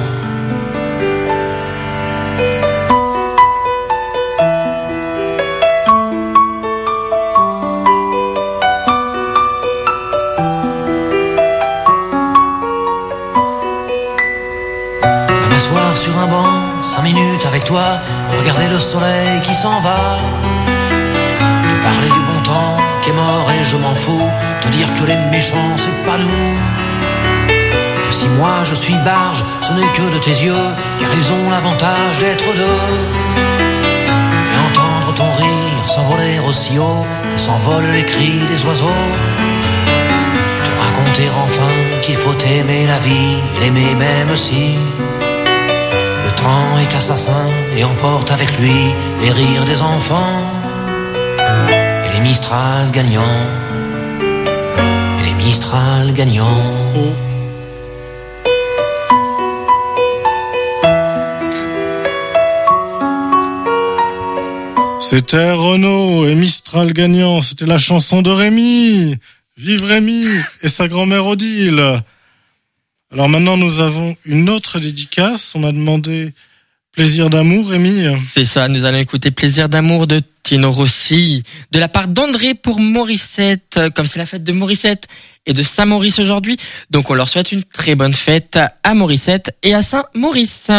[SPEAKER 21] M'asseoir sur un banc 5 minutes avec toi, regarder le soleil qui s'en va. Te parler du bon temps qui est mort et je m'en fous. Te dire que les méchants c'est pas nous. Que si moi je suis barge, ce n'est que de tes yeux, car ils ont l'avantage d'être deux. Et entendre ton rire s'envoler aussi haut que s'envolent les cris des oiseaux. Te raconter enfin qu'il faut aimer la vie et l'aimer même si le temps est assassin et emporte avec lui les rires des enfants. Et les Mistral gagnants. Et les Mistral gagnants.
[SPEAKER 12] C'était Renaud et Mistral gagnant. C'était la chanson de Rémi. Vive Rémi et sa grand-mère Odile. Alors maintenant, nous avons une autre dédicace. On a demandé Plaisir d'amour, Rémi.
[SPEAKER 3] C'est ça, nous allons écouter Plaisir d'amour de Tino Rossi, de la part d'André pour Morissette, comme c'est la fête de Morissette et de Saint-Maurice aujourd'hui. Donc on leur souhaite une très bonne fête à Morissette et à Saint-Maurice.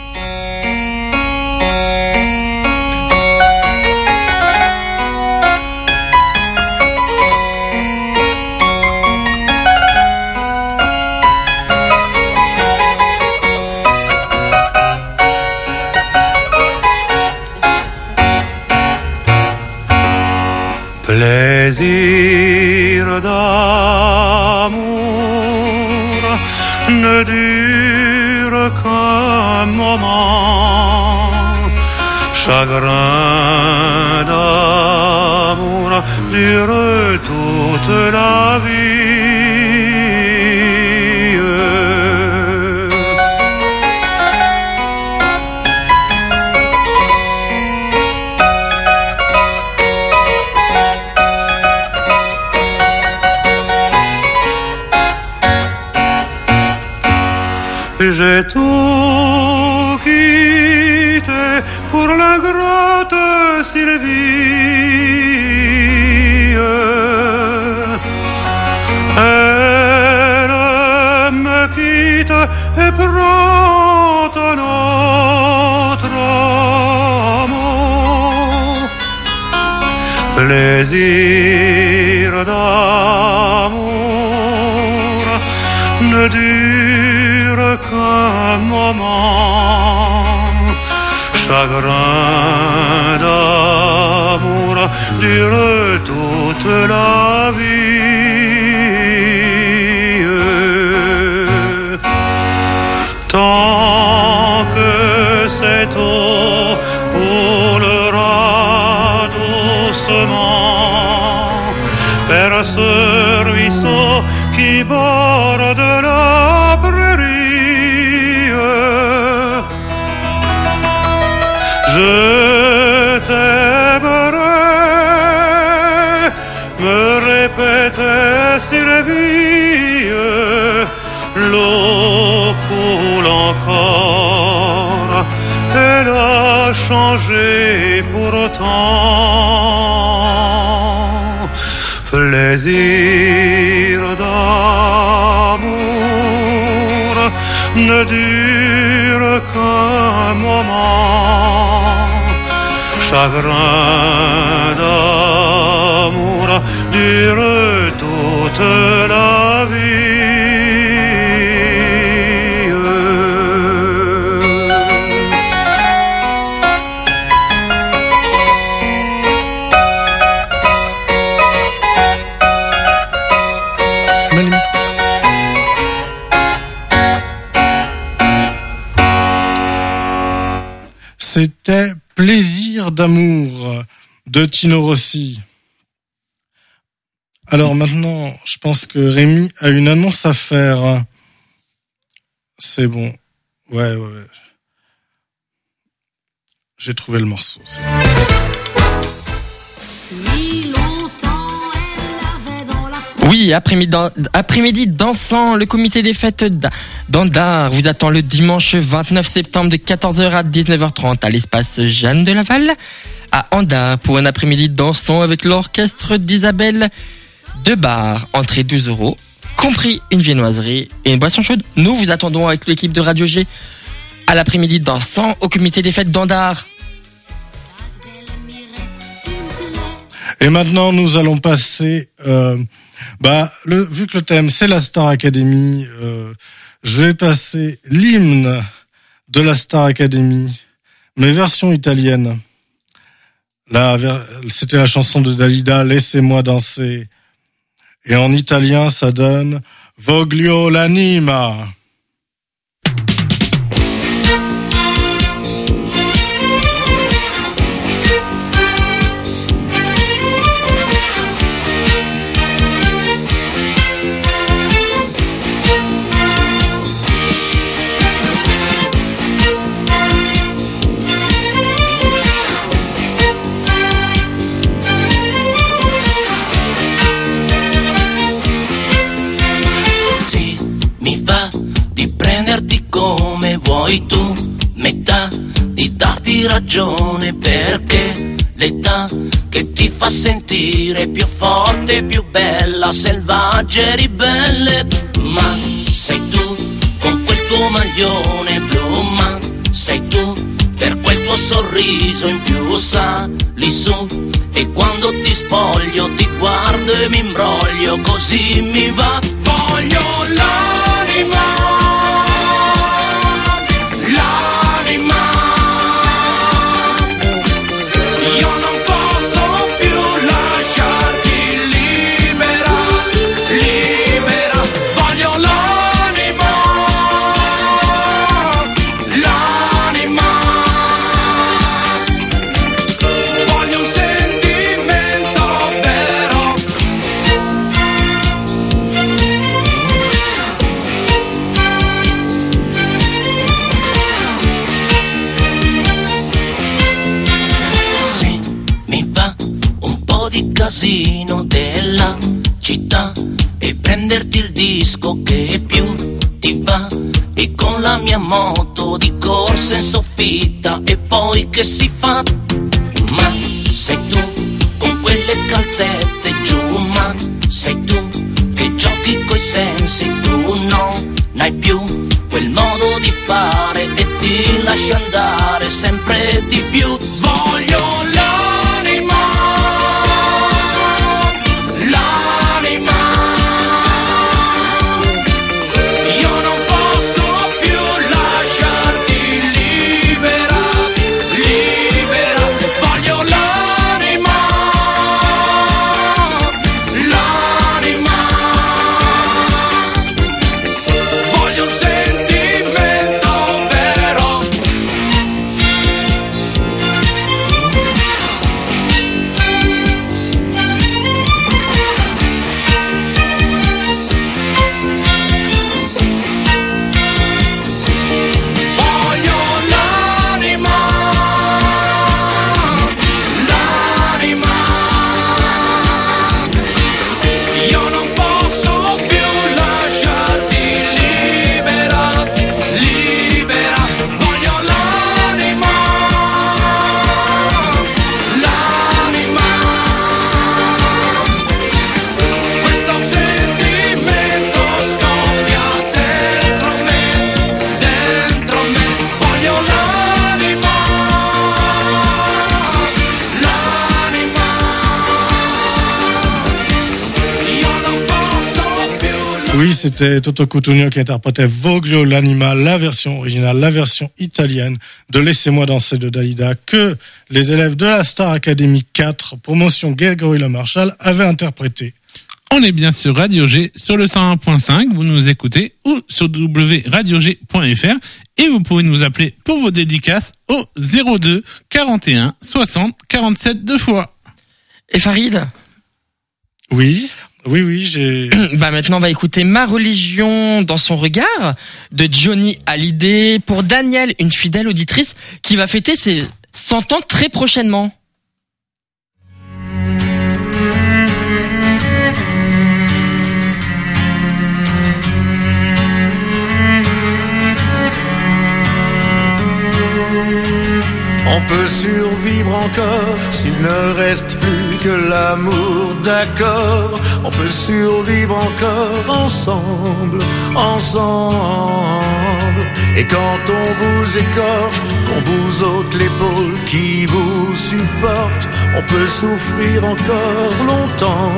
[SPEAKER 22] Plaisir d'amour ne dure qu'un moment, chagrin d'amour dure toute la vie. J'ai tout quitté pour la grotte Sylvie. Elle me quitte et prend un autre amour. Plaisir d'amour ne dure qu'un moment, chagrin d'amour dure toute la vie. Tant que cette eau coulera doucement vers ce ruisseau qui borde la prairie, je t'aimerai, me répétait Sylvie. l'eau coule encore, elle a changé pourtant. Plaisir d'amour ne dure qu'un moment, chagrin d'amour dure toute la vie.
[SPEAKER 12] C'était Plaisir d'amour de Tino Rossi. Alors maintenant, je pense que Rémi a une annonce à faire. C'est bon. Ouais. J'ai trouvé le morceau. C'est bon.
[SPEAKER 3] Oui, après-midi dansant, le comité des fêtes d'Andar vous attend le dimanche 29 septembre de 14h à 19h30 à l'espace Jeanne de Laval à Andar pour un après-midi dansant avec l'orchestre d'Isabelle Debar. Entrée 12 €, compris une viennoiserie et une boisson chaude. Nous vous attendons avec l'équipe de Radio G à l'après-midi dansant au comité des fêtes d'Andar.
[SPEAKER 12] Et maintenant, nous allons passer... vu que le thème c'est la Star Academy, je vais passer l'hymne de la Star Academy, mais version italienne. C'était la chanson de Dalida, Laissez-moi danser. Et en italien, ça donne Voglio l'anima.
[SPEAKER 21] Come vuoi tu, metà di darti ragione, perché l'età che ti fa sentire più forte, più bella, selvaggia e ribelle. Ma sei tu con quel tuo maglione blu, ma sei tu per quel tuo sorriso in più, sali su e quando ti spoglio ti guardo e mi imbroglio, così mi va. Voglio l'anima, casino della città e prenderti il disco che più ti va, e con la mia moto di corsa in soffitta, e poi che si fa? Ma sei tu con quelle calzette giù, ma sei tu che giochi coi sensi, tu non hai più quel modo di fare e ti lasci andare sempre di più. Voglio say
[SPEAKER 12] Oui, c'était Toto Cutugno qui interprétait Voglio l'animal, la version originale, la version italienne de Laissez-moi danser de Dalida, que les élèves de la Star Academy 4, promotion Grégory Le Marchal, avaient interprété.
[SPEAKER 13] On est bien sur Radio G, sur le 101.5, vous nous écoutez, ou sur www.radiog.fr, et vous pouvez nous appeler pour vos dédicaces au 02 41 60 47 deux fois.
[SPEAKER 3] Et Farid?
[SPEAKER 12] Oui, j'ai...
[SPEAKER 3] Bah maintenant on va écouter Ma religion dans son regard de Johnny Hallyday pour Danielle, une fidèle auditrice qui va fêter ses 100 ans très prochainement.
[SPEAKER 22] On peut survivre encore s'il ne reste plus que l'amour, d'accord. On peut survivre encore ensemble, ensemble. Et quand on vous écorche, qu'on vous ôte l'épaule qui vous supporte, on peut souffrir encore longtemps,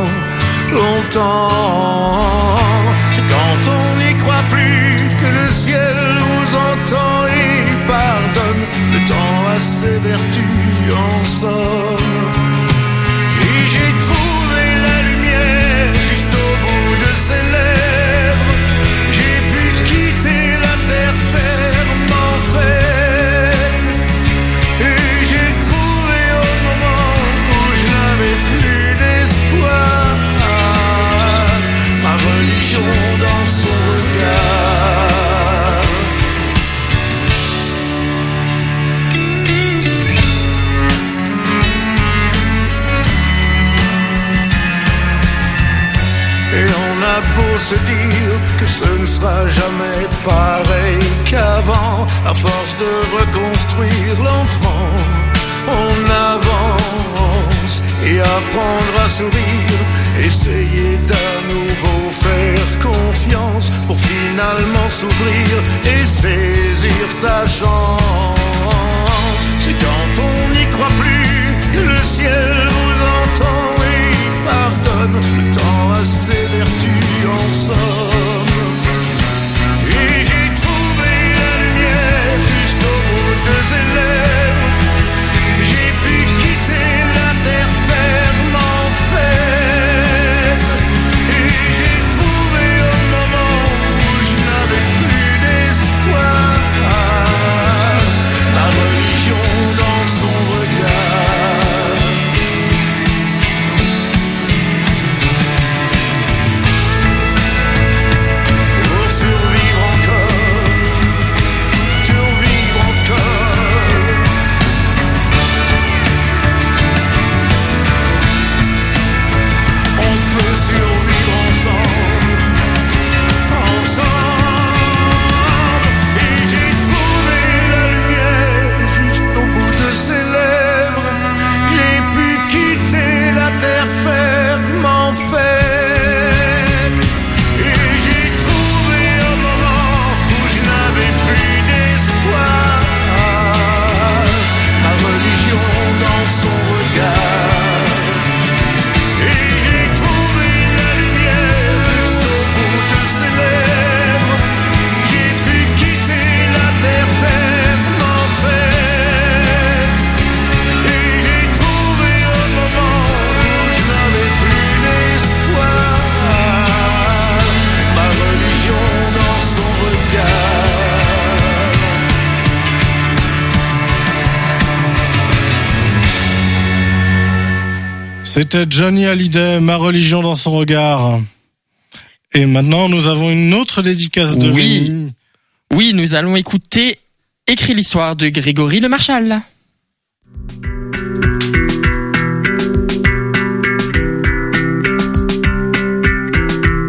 [SPEAKER 22] longtemps. C'est quand on n'y croit plus que le ciel vous entend et pardonne. Le temps a ses vertus en somme. Et j'ai trouvé la lumière juste au bout de ses lèvres. J'ai pu quitter la terre ferme en fait. Et j'ai trouvé au moment où je n'avais plus d'espoir ma religion dans son regard. Et on a beau se dire que ce ne sera jamais pareil qu'avant, à force de reconstruire lentement, on avance et apprendre à sourire, essayer d'à nouveau faire confiance pour finalement s'ouvrir et saisir sa chance. C'est quand on n'y croit plus que le ciel vous entend et pardonne. Le temps a ses vertus en somme. Et j'ai trouvé la lumière juste au bout de ses lèvres. J'ai pu quitter la terre ferme en fait. Et j'ai trouvé au moment où je n'avais plus d'espoir ma religion dans son regard. Pour survivre encore, survivre encore. On peut survivre ensemble, ensemble. Et j'ai trouvé la lumière juste au bout de ses lèvres. J'ai pu quitter la terre ferme en fait. Et j'ai trouvé un moment où je n'avais plus d'espoir ma religion dans son regard. Et j'ai trouvé la lumière juste au bout de ses lèvres. J'ai pu quitter la terre ferme en fait. Et j'ai trouvé un moment où je n'avais plus d'espoir ma religion dans son regard.
[SPEAKER 12] C'était Johnny Hallyday, Ma religion dans son regard. Et maintenant, nous avons une autre dédicace de Rémi.
[SPEAKER 3] Oui, nous allons écouter Écrit l'histoire de Grégory Le Marchal.